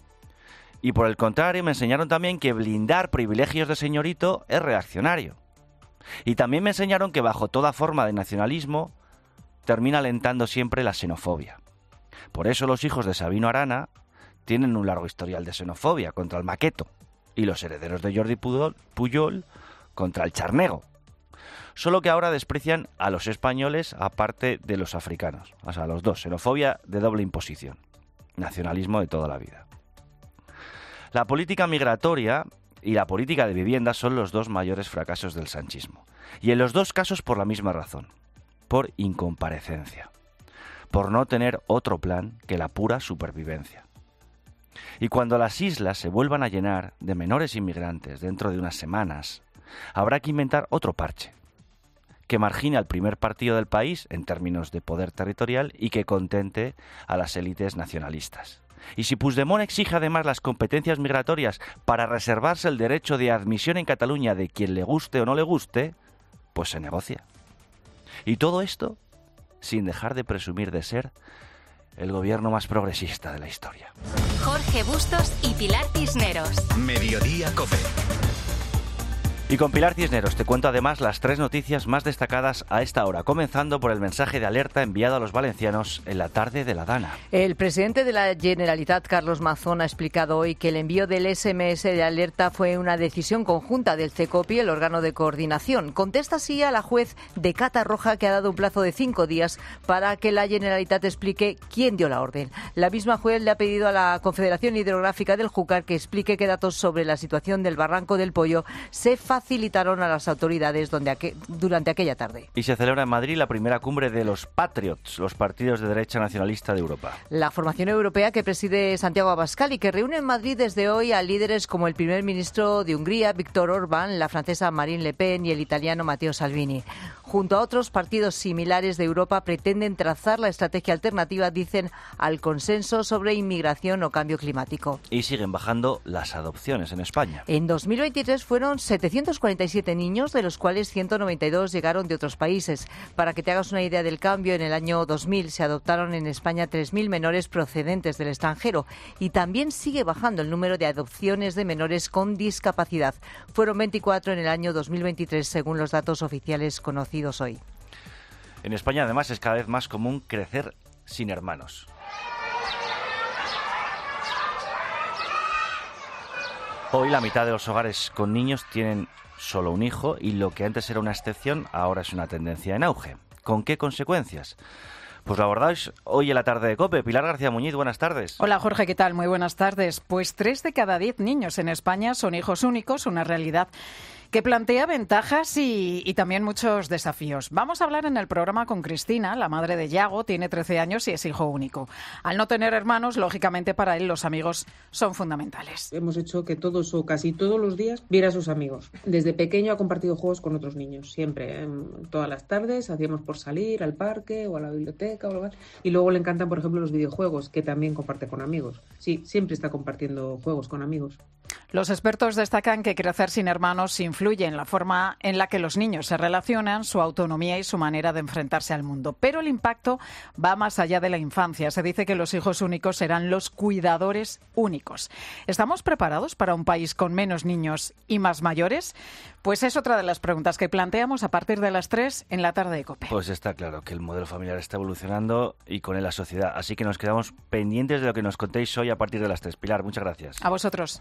Speaker 22: Y por el contrario, me enseñaron también que blindar privilegios de señorito es reaccionario. Y también me enseñaron que bajo toda forma de nacionalismo termina alentando siempre la xenofobia. Por eso los hijos de Sabino Arana tienen un largo historial de xenofobia contra el maqueto y los herederos de Jordi Puyol contra el charnego. Solo que ahora desprecian a los españoles aparte de los africanos. O sea, los dos, xenofobia de doble imposición. Nacionalismo de toda la vida. La política migratoria y la política de vivienda son los dos mayores fracasos del sanchismo. Y en los dos casos por la misma razón. Por incomparecencia. Por no tener otro plan que la pura supervivencia. Y cuando las islas se vuelvan a llenar de menores inmigrantes dentro de unas semanas, habrá que inventar otro parche. Que margine al primer partido del país en términos de poder territorial y que contente a las élites nacionalistas. Y si Puigdemont exige además las competencias migratorias para reservarse el derecho de admisión en Cataluña de quien le guste o no le guste, pues se negocia. Y todo esto sin dejar de presumir de ser el gobierno más progresista de la historia.
Speaker 3: Jorge Bustos y Pilar Cisneros.
Speaker 2: Mediodía COPE.
Speaker 22: Y con Pilar Cisneros te cuento además las tres noticias más destacadas a esta hora, comenzando por el mensaje de alerta enviado a los valencianos en la tarde de la Dana.
Speaker 4: El presidente de la Generalitat, Carlos Mazón, ha explicado hoy que el envío del ese eme ese de alerta fue una decisión conjunta del CECOPI, el órgano de coordinación. Contesta así a la juez de Cata Roja, que ha dado un plazo de cinco días para que la Generalitat explique quién dio la orden. La misma juez le ha pedido a la Confederación Hidrográfica del Júcar que explique qué datos sobre la situación del Barranco del Pollo se facilitaron a las autoridades donde aqu- durante aquella tarde.
Speaker 22: Y se celebra en Madrid la primera cumbre de los Patriots, los partidos de derecha nacionalista de Europa.
Speaker 4: La formación europea que preside Santiago Abascal y que reúne en Madrid desde hoy a líderes como el primer ministro de Hungría, Viktor Orbán, la francesa Marine Le Pen y el italiano Matteo Salvini. Junto a otros partidos similares de Europa, pretenden trazar la estrategia alternativa, dicen, al consenso sobre inmigración o cambio climático.
Speaker 22: Y siguen bajando las adopciones en España.
Speaker 4: En dos mil veintitrés fueron setecientos cuarenta y siete niños, de los cuales ciento noventa y dos llegaron de otros países. Para que te hagas una idea del cambio, en el año dos mil se adoptaron en España tres mil menores procedentes del extranjero. Y también sigue bajando el número de adopciones de menores con discapacidad. Fueron veinticuatro en el año dos mil veintitrés, según los datos oficiales conocidos hoy.
Speaker 22: En España, además, es cada vez más común crecer sin hermanos. Hoy la mitad de los hogares con niños tienen solo un hijo y lo que antes era una excepción ahora es una tendencia en auge. ¿Con qué consecuencias? Pues lo abordáis hoy en la tarde de COPE. Pilar García Muñiz, buenas tardes.
Speaker 7: Hola Jorge, ¿qué tal? Muy buenas tardes. Pues tres de cada diez niños en España son hijos únicos, una realidad que plantea ventajas y, y también muchos desafíos. Vamos a hablar en el programa con Cristina, la madre de Yago, tiene trece años y es hijo único. Al no tener hermanos, lógicamente para él los amigos son fundamentales.
Speaker 9: Hemos hecho que todos o casi todos los días viera a sus amigos. Desde pequeño ha compartido juegos con otros niños, siempre. ¿eh? Todas las tardes hacíamos por salir al parque o a la biblioteca o algo más. Y luego le encantan, por ejemplo, los videojuegos, que también comparte con amigos. Sí, siempre está compartiendo juegos con amigos.
Speaker 7: Los expertos destacan que crecer sin hermanos influye en la forma en la que los niños se relacionan, su autonomía y su manera de enfrentarse al mundo. Pero el impacto va más allá de la infancia. Se dice que los hijos únicos serán los cuidadores únicos. ¿Estamos preparados para un país con menos niños y más mayores? Pues es otra de las preguntas que planteamos a partir de las tres en la tarde de COPE.
Speaker 22: Pues está claro que el modelo familiar está evolucionando y con él la sociedad. Así que nos quedamos pendientes de lo que nos contéis hoy a partir de las tres. Pilar, muchas gracias.
Speaker 7: A vosotros.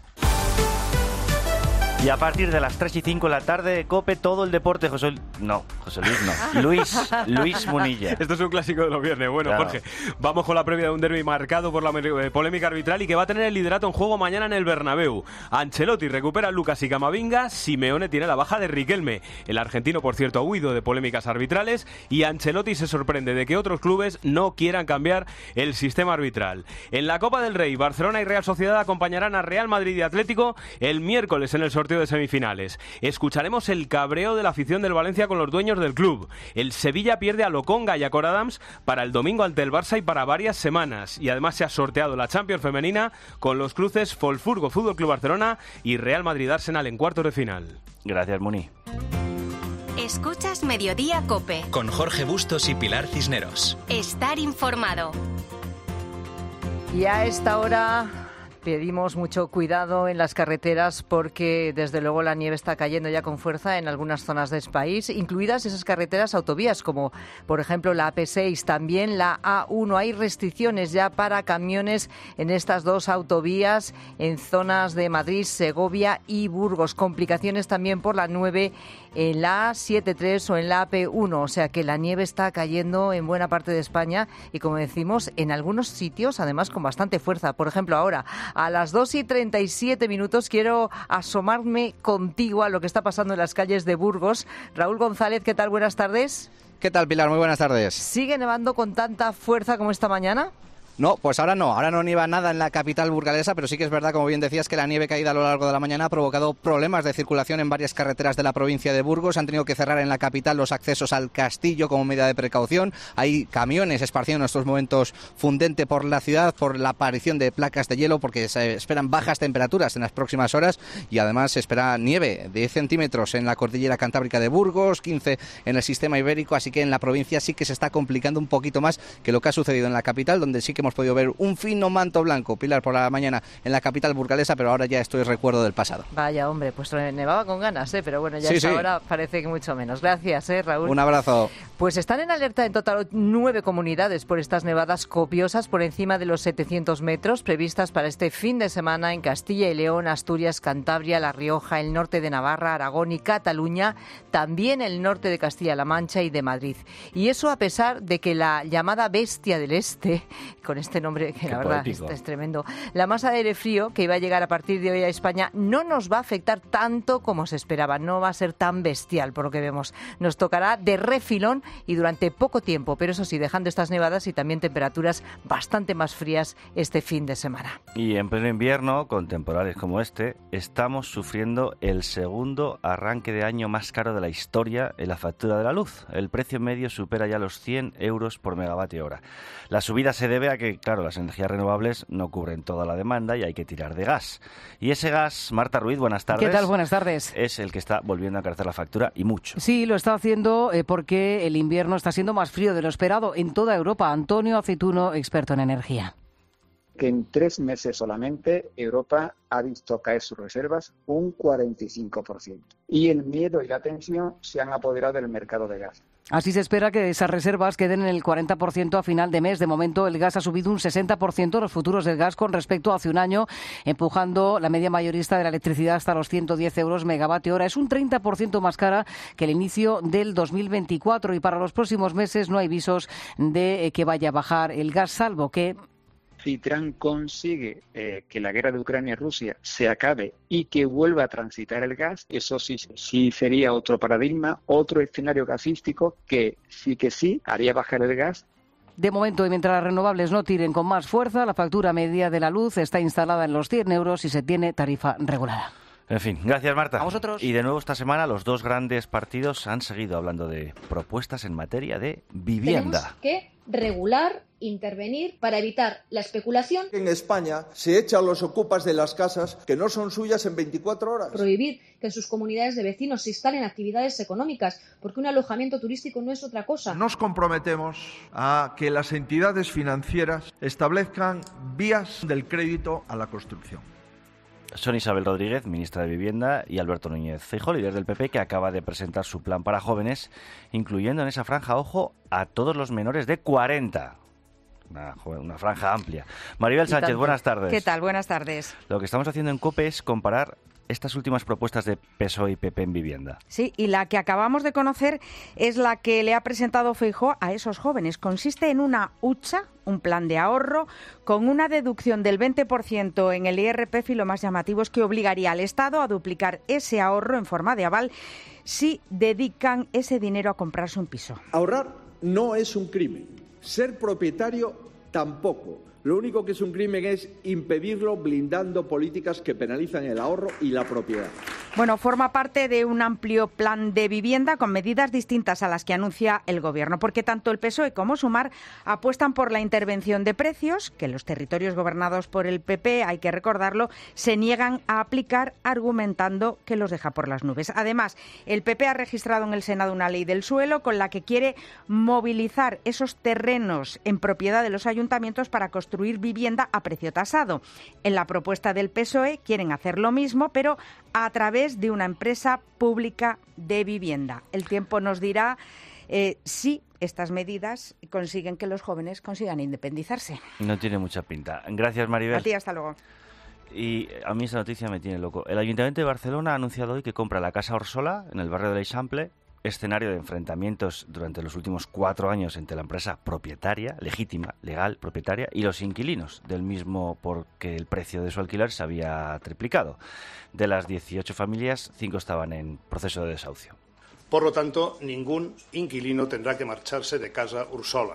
Speaker 22: Y a partir de las tres y cinco de la tarde, COPE, todo el deporte. José... No, José Luis no. Luis, Luis Munilla.
Speaker 10: Esto es un clásico de los viernes. Bueno, claro. Jorge, vamos con la previa de un derbi marcado por la polémica arbitral y que va a tener el liderato en juego mañana en el Bernabéu. Ancelotti recupera a Lucas y Camavinga. Simeone tiene la baja de Riquelme. El argentino, por cierto, ha huido de polémicas arbitrales y Ancelotti se sorprende de que otros clubes no quieran cambiar el sistema arbitral. En la Copa del Rey, Barcelona y Real Sociedad acompañarán a Real Madrid y Atlético el miércoles en el sorteo de semifinales. Escucharemos el cabreo de la afición del Valencia con los dueños del club. El Sevilla pierde a Lokonga y a Cor Adams para el domingo ante el Barça y para varias semanas. Y además se ha sorteado la Champions femenina con los cruces Folfurgo Fútbol Club Barcelona y Real Madrid Arsenal en cuartos de final.
Speaker 22: Gracias, Muni.
Speaker 3: Escuchas Mediodía COPE.
Speaker 2: Con Jorge Bustos y Pilar Cisneros.
Speaker 3: Estar informado.
Speaker 4: Y a esta hora pedimos mucho cuidado en las carreteras porque desde luego la nieve está cayendo ya con fuerza en algunas zonas del país, incluidas esas carreteras autovías como por ejemplo la A P seis, también la A uno. Hay restricciones ya para camiones en estas dos autovías en zonas de Madrid, Segovia y Burgos. Complicaciones también por la nueve en la A setenta y tres o en la A P uno, o sea que la nieve está cayendo en buena parte de España y como decimos en algunos sitios además con bastante fuerza. Por ejemplo ahora a las dos y treinta y siete minutos quiero asomarme contigo a lo que está pasando en las calles de Burgos. Raúl González, ¿qué tal? Buenas tardes.
Speaker 23: ¿Qué tal, Pilar? Muy buenas tardes.
Speaker 4: ¿Sigue nevando con tanta fuerza como esta mañana?
Speaker 23: No, pues ahora no, ahora no nieva nada en la capital burgalesa, pero sí que es verdad, como bien decías, que la nieve caída a lo largo de la mañana ha provocado problemas de circulación en varias carreteras de la provincia de Burgos. Han tenido que cerrar en la capital los accesos al castillo como medida de precaución. Hay camiones esparciendo en estos momentos fundente por la ciudad por la aparición de placas de hielo, porque se esperan bajas temperaturas en las próximas horas y además se espera nieve de diez centímetros en la cordillera cantábrica de Burgos, quince en el sistema ibérico, así que en la provincia sí que se está complicando un poquito más que lo que ha sucedido en la capital, donde sí que hemos podido ver un fino manto blanco, Pilar, por la mañana en la capital burgalesa, pero ahora ya esto es recuerdo del pasado.
Speaker 4: Vaya, hombre, pues nevaba con ganas, ¿eh? Pero bueno, ya
Speaker 23: sí,
Speaker 4: hasta
Speaker 23: sí.
Speaker 4: ahora parece que mucho menos. Gracias, ¿eh, Raúl?
Speaker 23: Un abrazo.
Speaker 4: Pues están en alerta en total nueve comunidades por estas nevadas copiosas por encima de los setecientos metros previstas para este fin de semana en Castilla y León, Asturias, Cantabria, La Rioja, el norte de Navarra, Aragón y Cataluña, también el norte de Castilla-La Mancha y de Madrid. Y eso a pesar de que la llamada bestia del este, con este nombre que
Speaker 22: Qué
Speaker 4: la verdad es, es tremendo, la masa de aire frío que iba a llegar a partir de hoy a España no nos va a afectar tanto como se esperaba, no va a ser tan bestial por lo que vemos. Nos tocará de refilón y durante poco tiempo, pero eso sí, dejando estas nevadas y también temperaturas bastante más frías este fin de semana.
Speaker 22: Y en pleno invierno, con temporales como este, estamos sufriendo el segundo arranque de año más caro de la historia en la factura de la luz. El precio medio supera ya los cien euros por megavatio hora. La subida se debe a que, claro, las energías renovables no cubren toda la demanda y hay que tirar de gas. Y ese gas, Marta Ruiz, buenas tardes.
Speaker 11: ¿Qué tal? Buenas tardes.
Speaker 22: Es el que está volviendo a encarecer la factura y mucho.
Speaker 11: Sí, lo está haciendo eh, porque el invierno está siendo más frío de lo esperado en toda Europa. Antonio Aceituno, experto en energía.
Speaker 12: Que en tres meses solamente Europa ha visto caer sus reservas un cuarenta y cinco por ciento. Y el miedo y la tensión se han apoderado del mercado de gas.
Speaker 11: Así se espera que esas reservas queden en el cuarenta por ciento a final de mes. De momento, el gas ha subido un sesenta por ciento los futuros del gas con respecto a hace un año, empujando la media mayorista de la electricidad hasta los ciento diez euros megavatio hora. Es un treinta por ciento más cara que el inicio del dos mil veinticuatro y para los próximos meses no hay visos de que vaya a bajar el gas, salvo que...
Speaker 12: Si Trump consigue eh, que la guerra de Ucrania y Rusia se acabe y que vuelva a transitar el gas, eso sí, sí sería otro paradigma, otro escenario gasístico que sí que sí haría bajar el gas.
Speaker 11: De momento, y mientras las renovables no tiren con más fuerza, la factura media de la luz está instalada en los cien euros y se tiene tarifa regulada.
Speaker 22: En fin, gracias Marta.
Speaker 11: A vosotros.
Speaker 22: Y de nuevo esta semana los dos grandes partidos han seguido hablando de propuestas en materia de vivienda.
Speaker 13: Tenemos que regular, intervenir para evitar la especulación.
Speaker 14: En España se echa a los ocupas de las casas que no son suyas en veinticuatro horas.
Speaker 13: Prohibir que en sus comunidades de vecinos se instalen actividades económicas, porque un alojamiento turístico no es otra cosa.
Speaker 14: Nos comprometemos a que las entidades financieras establezcan vías del crédito a la construcción.
Speaker 22: Son Isabel Rodríguez, ministra de Vivienda, y Alberto Núñez Feijóo, líder del P P, que acaba de presentar su plan para jóvenes, incluyendo en esa franja, ojo, a todos los menores de cuarenta. Una, una franja amplia. Maribel Sánchez, buenas tardes.
Speaker 24: ¿Qué tal? Buenas tardes.
Speaker 22: Lo que estamos haciendo en COPE es comparar estas últimas propuestas de P S O E y P P en vivienda.
Speaker 24: Sí, y la que acabamos de conocer es la que le ha presentado Feijóo a esos jóvenes. Consiste en una hucha, un plan de ahorro, con una deducción del veinte por ciento en el I R P F y lo más llamativo es que obligaría al Estado a duplicar ese ahorro en forma de aval si dedican ese dinero a comprarse un piso.
Speaker 14: Ahorrar no es un crimen. Ser propietario tampoco. Lo único que es un crimen es impedirlo blindando políticas que penalizan el ahorro y la propiedad.
Speaker 24: Bueno, forma parte de un amplio plan de vivienda con medidas distintas a las que anuncia el Gobierno, porque tanto el P S O E como Sumar apuestan por la intervención de precios, que los territorios gobernados por el P P, hay que recordarlo, se niegan a aplicar argumentando que los deja por las nubes. Además, el P P ha registrado en el Senado una ley del suelo con la que quiere movilizar esos terrenos en propiedad de los ayuntamientos para construir vivienda a precio tasado. En la propuesta del P S O E quieren hacer lo mismo, pero a través de una empresa pública de vivienda. El tiempo nos dirá eh, si estas medidas consiguen que los jóvenes consigan independizarse.
Speaker 22: No tiene mucha pinta. Gracias, Maribel.
Speaker 24: A ti, hasta luego.
Speaker 22: Y a mí esa noticia me tiene loco. El Ayuntamiento de Barcelona ha anunciado hoy que compra la Casa Orsola, en el barrio de l'Eixample, escenario de enfrentamientos durante los últimos cuatro años entre la empresa propietaria, legítima, legal, propietaria, y los inquilinos, del mismo porque el precio de su alquiler se había triplicado. De las dieciocho familias, cinco estaban en proceso de desahucio.
Speaker 25: Por lo tanto, ningún inquilino tendrá que marcharse de Casa Orsola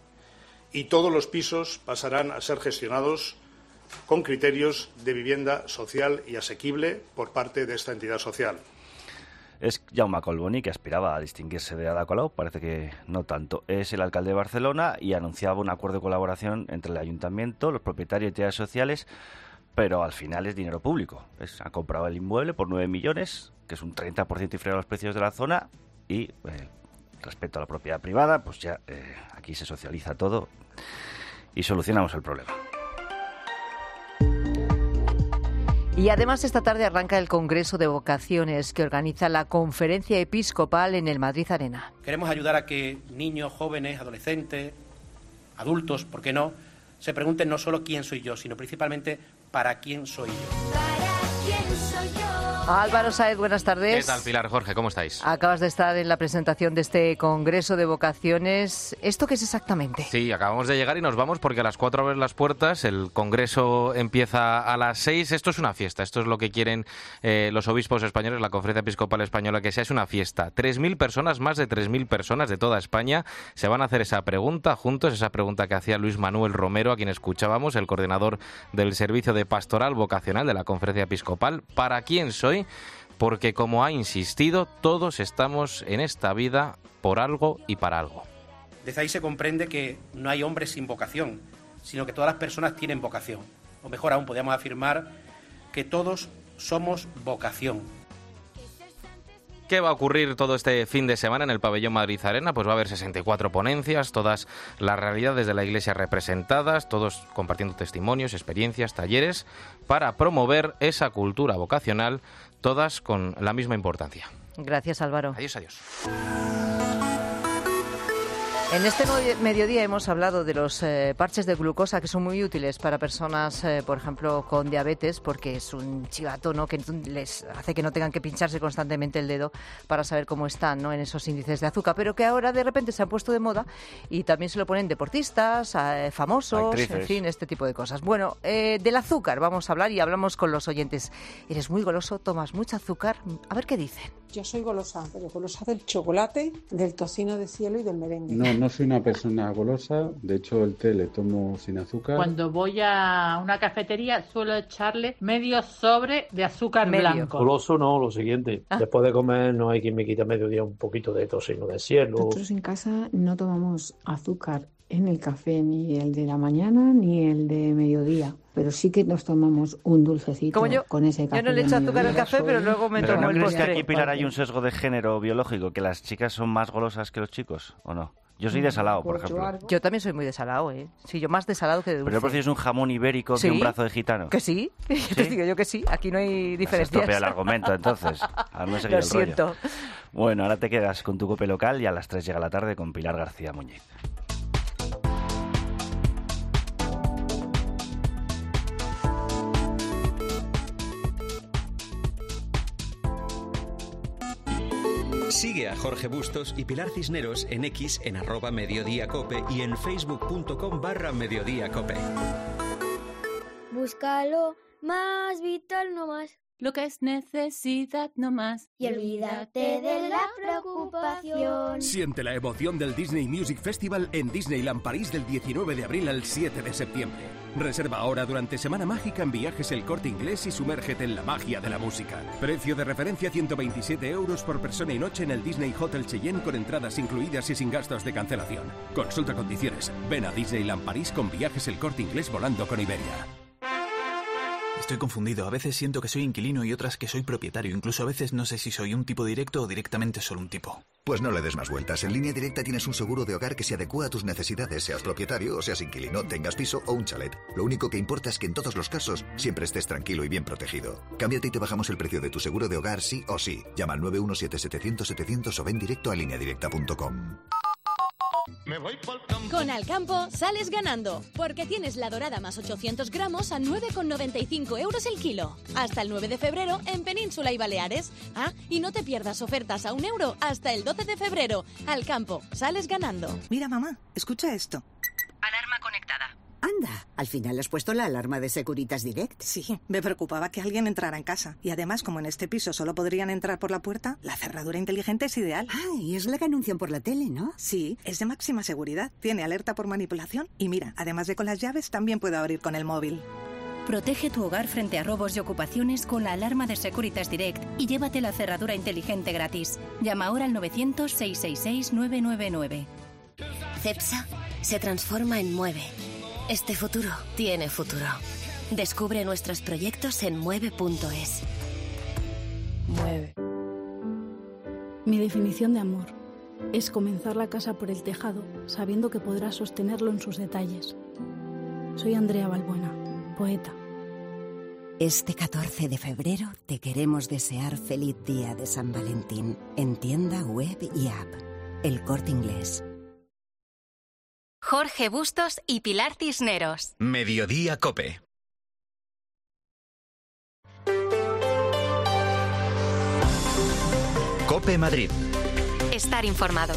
Speaker 25: y todos los pisos pasarán a ser gestionados con criterios de vivienda social y asequible por parte de esta entidad social.
Speaker 22: Es Jaume Colboni, que aspiraba a distinguirse de Ada Colau, parece que no tanto. Es el alcalde de Barcelona y anunciaba un acuerdo de colaboración entre el ayuntamiento, los propietarios y entidades sociales, pero al final es dinero público. Es, ha comprado el inmueble por nueve millones, que es un treinta por ciento inferior a los precios de la zona, y eh, respecto a la propiedad privada, pues ya eh, aquí se socializa todo. y solucionamos el problema.
Speaker 4: Y además esta tarde arranca el Congreso de Vocaciones que organiza la Conferencia Episcopal en el Madrid Arena.
Speaker 1: Queremos ayudar a que niños, jóvenes, adolescentes, adultos, ¿por qué no?, se pregunten no solo quién soy yo, sino principalmente para quién soy yo.
Speaker 4: ¿Para quién soy yo? Álvaro Sáez, buenas tardes.
Speaker 6: ¿Qué tal, Pilar? Jorge, ¿cómo estáis?
Speaker 4: Acabas de estar en la presentación de este Congreso de Vocaciones. ¿Esto qué es exactamente?
Speaker 6: Sí, acabamos de llegar y nos vamos porque a las cuatro abren las puertas, el Congreso empieza a las seis. Esto es una fiesta, esto es lo que quieren eh, los obispos españoles, la Conferencia Episcopal Española, que sea, es una fiesta. tres mil personas, más de tres mil personas de toda España se van a hacer esa pregunta juntos, esa pregunta que hacía Luis Manuel Romero, a quien escuchábamos, el coordinador del Servicio de Pastoral Vocacional de la Conferencia Episcopal. ¿Para quién soy? Porque, como ha insistido, todos estamos en esta vida por algo y para algo.
Speaker 1: Desde ahí se comprende que no hay hombres sin vocación, sino que todas las personas tienen vocación. O mejor aún, podríamos afirmar que todos somos vocación.
Speaker 6: ¿Qué va a ocurrir todo este fin de semana en el Pabellón Madrid Arena? Pues va a haber sesenta y cuatro ponencias, todas las realidades de la Iglesia representadas, todos compartiendo testimonios, experiencias, talleres, para promover esa cultura vocacional, todas con la misma importancia.
Speaker 4: Gracias, Álvaro.
Speaker 6: Adiós, adiós.
Speaker 4: En este mediodía hemos hablado de los eh, parches de glucosa, que son muy útiles para personas, eh, por ejemplo, con diabetes, porque es un chivato, ¿no?, que les hace que no tengan que pincharse constantemente el dedo para saber cómo están, ¿no?, en esos índices de azúcar, pero que ahora de repente se han puesto de moda y también se lo ponen deportistas, eh, famosos, actrices, en fin, este tipo de cosas. Bueno, eh, del azúcar vamos a hablar y hablamos con los oyentes. ¿Eres muy goloso? ¿Tomas mucho azúcar? A ver qué dicen.
Speaker 15: Yo soy golosa, pero golosa del chocolate, del tocino de cielo y del merengue.
Speaker 16: No, no soy una persona golosa, de hecho el té le tomo sin azúcar.
Speaker 17: Cuando voy a una cafetería suelo echarle medio sobre de azúcar medio. blanco.
Speaker 31: Goloso no, lo siguiente, ah. después de comer no hay quien me quite a mediodía un poquito de tocino de cielo.
Speaker 18: Nosotros en casa no tomamos azúcar en el café, ni el de la mañana ni el de mediodía. Pero sí que nos tomamos un dulcecito
Speaker 4: Como yo,
Speaker 18: con ese café.
Speaker 4: Yo no le echo azúcar al café, pero luego me
Speaker 22: pero
Speaker 4: tomo
Speaker 22: ¿no
Speaker 4: el
Speaker 22: crees
Speaker 4: postre?
Speaker 22: que aquí, Pilar, hay un sesgo de género biológico? ¿Que las chicas son más golosas que los chicos o no? Yo soy de salado, por ejemplo.
Speaker 4: Yo también soy muy de salado, ¿eh? Sí, yo más de salado que de dulce.
Speaker 22: ¿Pero no prefieres un jamón ibérico
Speaker 4: ¿Sí?
Speaker 22: que un brazo de gitano?
Speaker 4: Que sí, ¿Sí? Yo te digo yo que sí, aquí no hay diferencias.
Speaker 22: Se estropea el argumento, entonces. A no seguir
Speaker 4: Lo
Speaker 22: el
Speaker 4: siento.
Speaker 22: rollo. Bueno, ahora te quedas con tu cope local y a las tres llega la tarde con Pilar García Muñiz.
Speaker 2: Sigue a Jorge Bustos y Pilar Cisneros en X en arroba mediodíacope y en facebook.com barra mediodíacope.
Speaker 26: Búscalo, más vital no más.
Speaker 27: Lo que es necesidad no más.
Speaker 26: Y olvídate de la preocupación.
Speaker 28: Siente la emoción del Disney Music Festival en Disneyland París del diecinueve de abril al siete de septiembre. Reserva ahora durante Semana Mágica en Viajes El Corte Inglés y sumérgete en la magia de la música. Precio de referencia ciento veintisiete euros por persona y noche en el Disney Hotel Cheyenne con entradas incluidas y sin gastos de cancelación. Consulta condiciones. Ven a Disneyland París con Viajes El Corte Inglés volando con Iberia.
Speaker 29: Estoy confundido. A veces siento que soy inquilino y otras que soy propietario. Incluso a veces no sé si soy un tipo directo o directamente solo un tipo.
Speaker 30: Pues no le des más vueltas. En Línea Directa tienes un seguro de hogar que se adecúa a tus necesidades, seas propietario o seas inquilino, tengas piso o un chalet. Lo único que importa es que en todos los casos siempre estés tranquilo y bien protegido. Cámbiate y te bajamos el precio de tu seguro de hogar sí o sí. Llama al nueve uno siete setecientos setecientos o ven directo a línea directa punto com.
Speaker 31: Me voy pa'l campo. Con Alcampo sales ganando, porque tienes la dorada más ochocientos gramos a nueve con noventa y cinco euros el kilo. Hasta el nueve de febrero en Península y Baleares. Ah, y no te pierdas ofertas a un euro hasta el doce de febrero. Alcampo, sales ganando.
Speaker 32: Mira, mamá, escucha esto.
Speaker 31: Alarma conectada.
Speaker 32: Anda, al final has puesto la alarma de Securitas Direct. Sí, me preocupaba que alguien entrara en casa. Y además, como en este piso solo podrían entrar por la puerta, la cerradura inteligente es ideal. Ah, y es la que anuncian por la tele, ¿no? Sí, es de máxima seguridad. Tiene alerta por manipulación. Y mira, además de con las llaves, también puedo abrir con el móvil.
Speaker 31: Protege tu hogar frente a robos y ocupaciones con la alarma de Securitas Direct y llévate la cerradura inteligente gratis. Llama ahora al novecientos, seiscientos sesenta y seis, novecientos noventa y nueve.
Speaker 33: CEPSA se transforma en Mueve. Este futuro tiene futuro. Descubre nuestros proyectos en mueve punto es.
Speaker 34: Mueve. Mi definición de amor es comenzar la casa por el tejado, sabiendo que podrás sostenerlo en sus detalles. Soy Andrea Balbuena, poeta.
Speaker 3: Este catorce de febrero te queremos desear feliz día de San Valentín en tienda web y app. El Corte Inglés.
Speaker 33: Jorge Bustos y Pilar Cisneros.
Speaker 2: Mediodía COPE. COPE Madrid.
Speaker 33: Estar informado.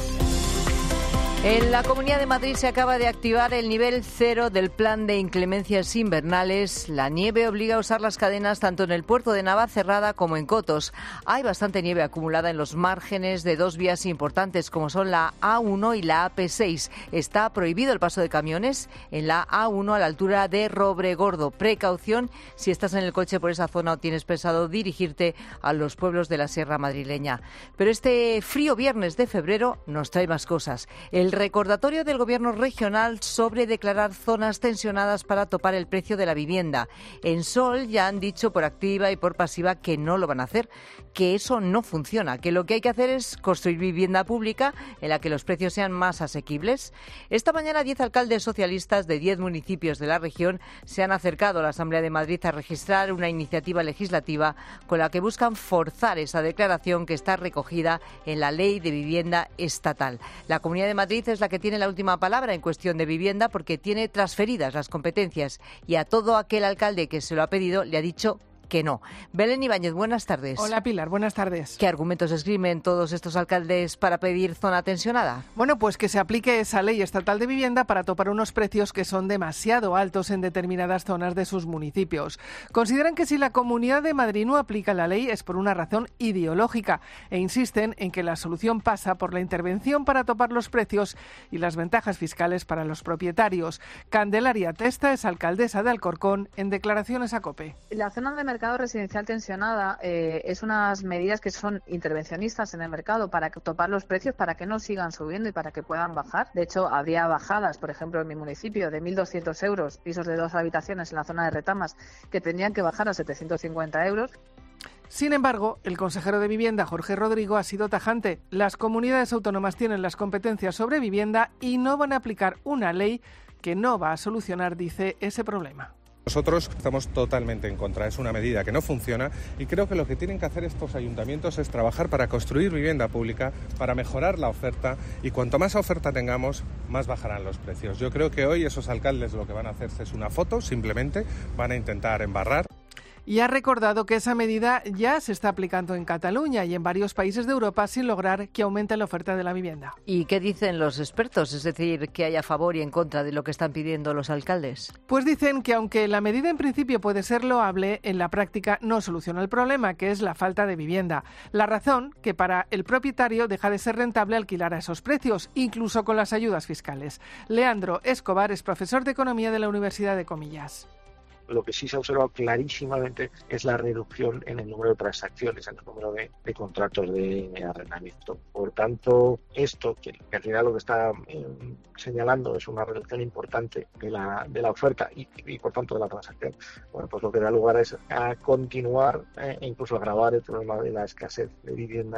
Speaker 4: En la Comunidad de Madrid se acaba de activar el nivel cero del plan de inclemencias invernales. La nieve obliga a usar las cadenas tanto en el puerto de Navacerrada como en Cotos. Hay bastante nieve acumulada en los márgenes de dos vías importantes como son la A uno y la A P seis. Está prohibido el paso de camiones en la A uno a la altura de Robregordo. Precaución si estás en el coche por esa zona o tienes pensado dirigirte a los pueblos de la Sierra madrileña. Pero este frío viernes de febrero nos trae más cosas. El recordatorio del Gobierno regional sobre declarar zonas tensionadas para topar el precio de la vivienda. En Sol ya han dicho por activa y por pasiva que no lo van a hacer, que eso no funciona, que lo que hay que hacer es construir vivienda pública en la que los precios sean más asequibles. Esta mañana diez alcaldes socialistas de diez municipios de la región se han acercado a la Asamblea de Madrid a registrar una iniciativa legislativa con la que buscan forzar esa declaración que está recogida en la Ley de Vivienda Estatal. La Comunidad de Madrid es la que tiene la última palabra en cuestión de vivienda porque tiene transferidas las competencias y a todo aquel alcalde que se lo ha pedido le ha dicho que no. Belén Ibáñez, buenas tardes.
Speaker 5: Hola Pilar, buenas tardes.
Speaker 4: ¿Qué argumentos esgrimen todos estos alcaldes para pedir zona tensionada?
Speaker 5: Bueno, pues que se aplique esa ley estatal de vivienda para topar unos precios que son demasiado altos en determinadas zonas de sus municipios. Consideran que si la Comunidad de Madrid no aplica la ley es por una razón ideológica e insisten en que la solución pasa por la intervención para topar los precios y las ventajas fiscales para los propietarios. Candelaria Testa es alcaldesa de Alcorcón en declaraciones a COPE.
Speaker 7: La zona de mercado residencial tensionada eh, es unas medidas que son intervencionistas en el mercado para topar los precios, para que no sigan subiendo y para que puedan bajar. De hecho, habría bajadas, por ejemplo, en mi municipio de mil doscientos euros, pisos de dos habitaciones en la zona de Retamas, que tendrían que bajar a setecientos cincuenta euros.
Speaker 5: Sin embargo, el consejero de Vivienda, Jorge Rodrigo, ha sido tajante. Las comunidades autónomas tienen las competencias sobre vivienda y no van a aplicar una ley que no va a solucionar, dice, ese problema.
Speaker 8: Nosotros estamos totalmente en contra, es una medida que no funciona y creo que lo que tienen que hacer estos ayuntamientos es trabajar para construir vivienda pública, para mejorar la oferta y cuanto más oferta tengamos, más bajarán los precios. Yo creo que hoy esos alcaldes lo que van a hacerse es una foto, simplemente van a intentar embarrar.
Speaker 5: Y ha recordado que esa medida ya se está aplicando en Cataluña y en varios países de Europa sin lograr que aumente la oferta de la vivienda.
Speaker 4: ¿Y qué dicen los expertos? Es decir, ¿qué hay a favor y en contra de lo que están pidiendo los alcaldes?
Speaker 5: Pues dicen que aunque la medida en principio puede ser loable, en la práctica no soluciona el problema, que es la falta de vivienda. La razón, que para el propietario deja de ser rentable alquilar a esos precios, incluso con las ayudas fiscales. Leandro Escobar es profesor de Economía de la Universidad de Comillas.
Speaker 9: Lo que sí se ha observado clarísimamente es la reducción en el número de transacciones, en el número de, de contratos de arrendamiento. Por tanto, esto, que en realidad lo que está eh, señalando es una reducción importante de la, de la oferta y, y, por tanto, de la transacción, bueno, pues lo que da lugar es a continuar eh, e incluso agravar el problema de la escasez de vivienda.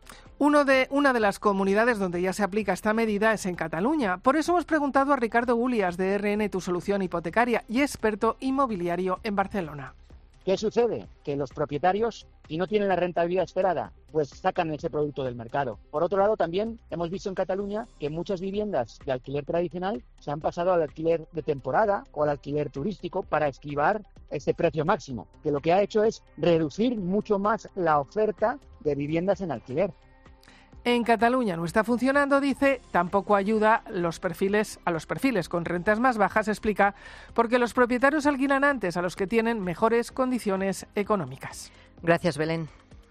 Speaker 5: Uno de, una de las comunidades donde ya se aplica esta medida es en Cataluña. Por eso hemos preguntado a Ricardo Ulias de R N Tu Solución Hipotecaria y experto inmobiliario en Barcelona.
Speaker 10: ¿Qué sucede? Que los propietarios, si no tienen la rentabilidad esperada, pues sacan ese producto del mercado. Por otro lado, también hemos visto en Cataluña que muchas viviendas de alquiler tradicional se han pasado al alquiler de temporada o al alquiler turístico para esquivar ese precio máximo, que lo que ha hecho es reducir mucho más la oferta de viviendas en alquiler.
Speaker 5: En Cataluña no está funcionando, dice, tampoco ayuda los perfiles, a los perfiles con rentas más bajas, explica, porque los propietarios alquilan antes a los que tienen mejores condiciones económicas.
Speaker 4: Gracias, Belén.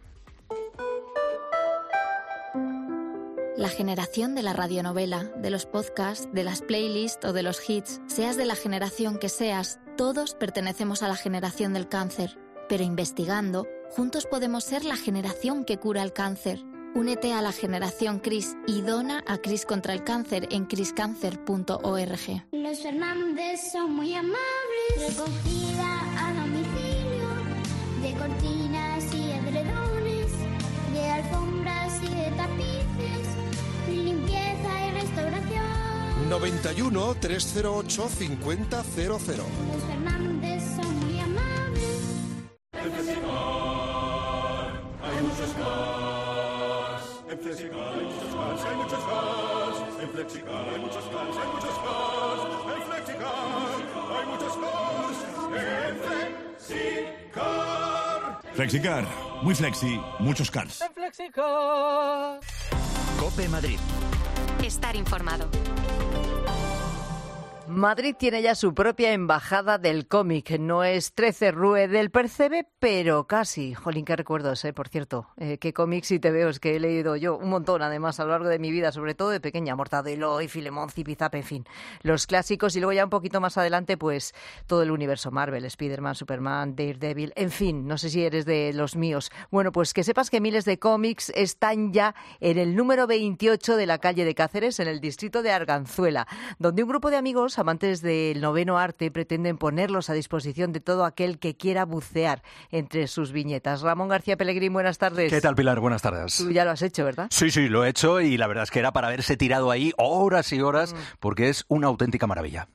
Speaker 11: La generación de la radionovela, de los podcasts, de las playlists o de los hits, seas de la generación que seas, todos pertenecemos a la generación del cáncer. Pero investigando, juntos podemos ser la generación que cura el cáncer. Únete a la generación CRIS y dona a CRIS contra el cáncer en cris cáncer punto org.
Speaker 26: Los Fernández son muy amables. Recogida a domicilio de cortinas y edredones, de alfombras y de tapices, limpieza y restauración.
Speaker 1: noventa y uno, trescientos ocho, cincuenta cero cero.
Speaker 26: Los Fernández son muy amables.
Speaker 6: En Flexicar hay muchos cars. En Flexicar hay muchos cars, hay muchos cars. En Flexicar hay muchos cars, hay muchos cars. En Flexicar hay muchos cars. En Flexicar.
Speaker 12: Flexicar, muy flexi, muchos cars.
Speaker 5: En Flexicar.
Speaker 22: COPE Madrid.
Speaker 11: Estar informado.
Speaker 4: Madrid tiene ya su propia embajada del cómic. No es trece Rue del Percebe, pero casi. Jolín, qué recuerdos, eh, por cierto. Eh, qué cómics y tebeos que he leído yo. Un montón, además, a lo largo de mi vida, sobre todo de pequeña. Mortadelo y Filemón, Zipizape, en fin. Los clásicos y luego ya un poquito más adelante, pues, todo el universo Marvel. Spider-Man, Superman, Daredevil, en fin. No sé si eres de los míos. Bueno, pues que sepas que miles de cómics están ya en el número veintiocho de la calle de Cáceres, en el distrito de Arganzuela, donde un grupo de amigos amantes del noveno arte pretenden ponerlos a disposición de todo aquel que quiera bucear entre sus viñetas. Ramón García Pellegrín, buenas tardes.
Speaker 13: ¿Qué tal, Pilar? Buenas tardes.
Speaker 4: Tú ya lo has hecho, ¿verdad?
Speaker 13: Sí, sí, lo he hecho y la verdad es que era para haberse tirado ahí horas y horas mm. porque es una auténtica maravilla.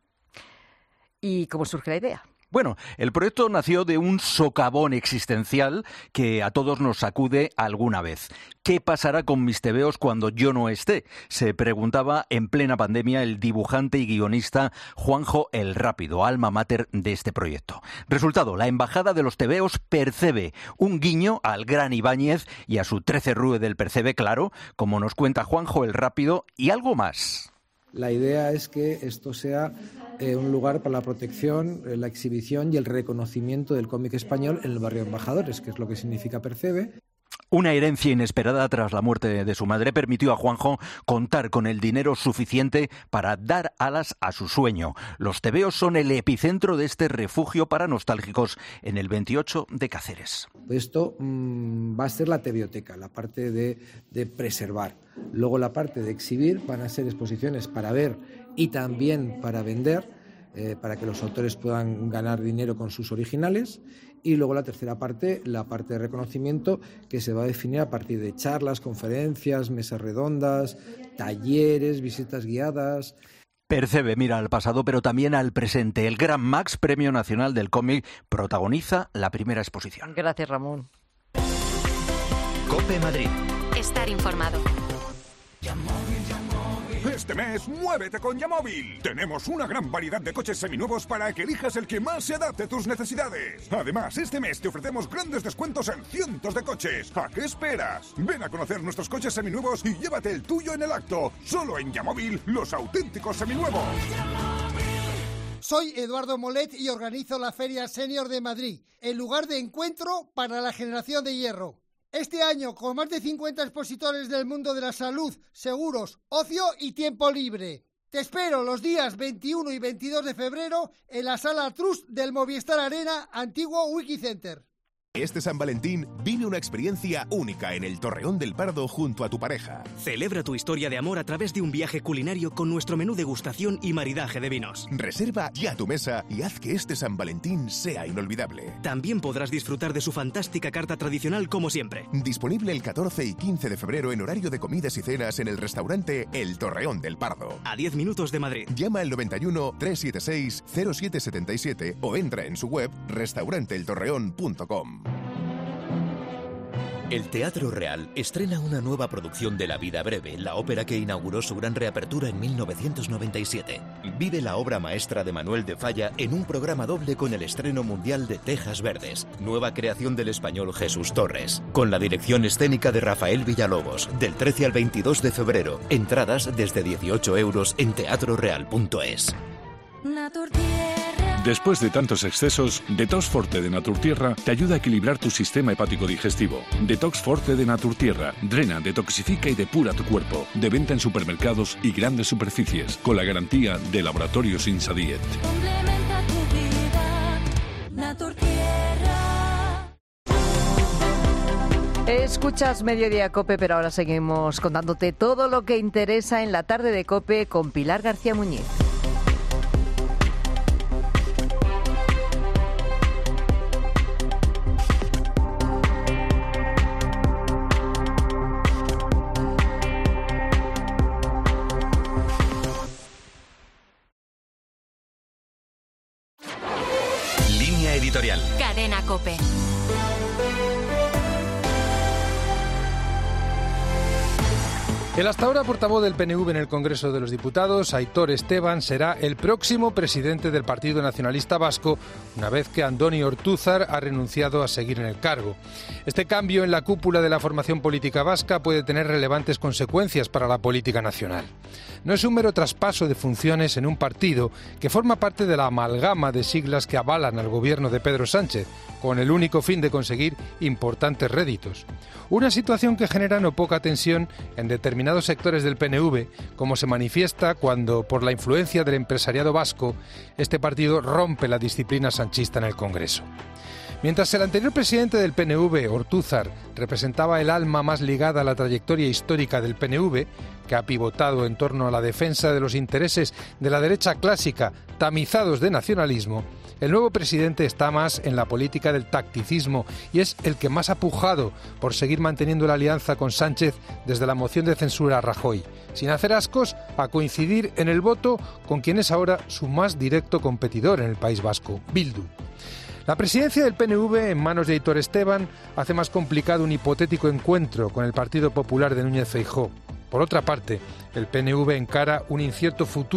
Speaker 4: ¿Y cómo surge la idea?
Speaker 13: Bueno, el proyecto nació de un socavón existencial que a todos nos sacude alguna vez. ¿Qué pasará con mis tebeos cuando yo no esté?, se preguntaba en plena pandemia el dibujante y guionista Juanjo el Rápido, alma mater de este proyecto. Resultado, la Embajada de los Tebeos Percebe, un guiño al gran Ibáñez y a su trece Rue del Percebe, claro, como nos cuenta Juanjo el Rápido, y algo más.
Speaker 14: La idea es que esto sea eh, un lugar para la protección, eh, la exhibición y el reconocimiento del cómic español en el barrio Embajadores, que es lo que significa Percebe.
Speaker 13: Una herencia inesperada tras la muerte de su madre permitió a Juanjo contar con el dinero suficiente para dar alas a su sueño. Los tebeos son el epicentro de este refugio para nostálgicos en el veintiocho de Cáceres.
Speaker 14: Esto mmm, va a ser la tebioteca, la parte de, de preservar. Luego la parte de exhibir van a ser exposiciones para ver y también para vender, eh, para que los autores puedan ganar dinero con sus originales. Y luego la tercera parte, la parte de reconocimiento, que se va a definir a partir de charlas, conferencias, mesas redondas, talleres, visitas guiadas.
Speaker 13: Percebe mira al pasado, pero también al presente. El Gran Max, Premio Nacional del Cómic, protagoniza la primera exposición.
Speaker 4: Gracias, Ramón.
Speaker 22: COPE Madrid.
Speaker 11: Estar informado.
Speaker 15: Este mes, muévete con Yamóvil. Tenemos una gran variedad de coches seminuevos para que elijas el que más se adapte a tus necesidades. Además, este mes te ofrecemos grandes descuentos en cientos de coches. ¿A qué esperas? Ven a conocer nuestros coches seminuevos y llévate el tuyo en el acto. Solo en Yamóvil, los auténticos seminuevos.
Speaker 16: Soy Eduardo Molet y organizo la Feria Senior de Madrid, el lugar de encuentro para la generación de hierro. Este año, con más de cincuenta expositores del mundo de la salud, seguros, ocio y tiempo libre. Te espero los días veintiuno y veintidós de febrero en la Sala Trust del Movistar Arena, antiguo Wikicenter.
Speaker 17: Este San Valentín vive una experiencia única en el Torreón del Pardo junto a tu pareja.
Speaker 19: Celebra tu historia de amor a través de un viaje culinario con nuestro menú degustación y maridaje de vinos.
Speaker 17: Reserva ya tu mesa y haz que este San Valentín sea inolvidable.
Speaker 19: También podrás disfrutar de su fantástica carta tradicional como siempre.
Speaker 17: Disponible el catorce y quince de febrero en horario de comidas y cenas en el restaurante El Torreón del Pardo.
Speaker 19: A diez minutos de Madrid.
Speaker 17: Llama al noventa y uno, trescientos setenta y seis, cero siete setenta y siete o entra en su web restaurante el torreón punto com.
Speaker 20: El Teatro Real estrena una nueva producción de La vida breve, la ópera que inauguró su gran reapertura en mil novecientos noventa y siete. Vive la obra maestra de Manuel de Falla en un programa doble con el estreno mundial de Tejas Verdes, nueva creación del español Jesús Torres, con la dirección escénica de Rafael Villalobos, del trece al veintidós de febrero. Entradas desde dieciocho euros en teatro real punto es.
Speaker 21: Después de tantos excesos, Detox Forte de Naturtierra te ayuda a equilibrar tu sistema hepático digestivo. Detox Forte de Naturtierra drena, detoxifica y depura tu cuerpo. De venta en supermercados y grandes superficies, con la garantía de Laboratorios Insadiet.
Speaker 26: Complementa tu vida, Naturtierra.
Speaker 4: Escuchas Mediodía COPE, pero ahora seguimos contándote todo lo que interesa en la tarde de COPE con Pilar García Muñiz.
Speaker 2: editorial.
Speaker 3: Cadena COPE.
Speaker 18: El hasta ahora portavoz del P N V en el Congreso de los Diputados, Aitor Esteban, será el próximo presidente del Partido Nacionalista Vasco, una vez que Andoni Ortúzar ha renunciado a seguir en el cargo. Este cambio en la cúpula de la formación política vasca puede tener relevantes consecuencias para la política nacional. No es un mero traspaso de funciones en un partido que forma parte de la amalgama de siglas que avalan al gobierno de Pedro Sánchez, con el único fin de conseguir importantes réditos. Una situación que genera no poca tensión en determinados sectores del P N V, como se manifiesta cuando, por la influencia del empresariado vasco, este partido rompe la disciplina sanchista en el Congreso. Mientras el anterior presidente del P N V, Ortúzar, representaba el alma más ligada a la trayectoria histórica del P N V, que ha pivotado en torno a la defensa de los intereses de la derecha clásica, tamizados de nacionalismo, el nuevo presidente está más en la política del tacticismo y es el que más ha pujado por seguir manteniendo la alianza con Sánchez desde la moción de censura a Rajoy, sin hacer ascos a coincidir en el voto con quien es ahora su más directo competidor en el País Vasco, Bildu. La presidencia del P N V en manos de Aitor Esteban hace más complicado un hipotético encuentro con el Partido Popular de Núñez Feijóo. Por otra parte, el P N V encara un incierto futuro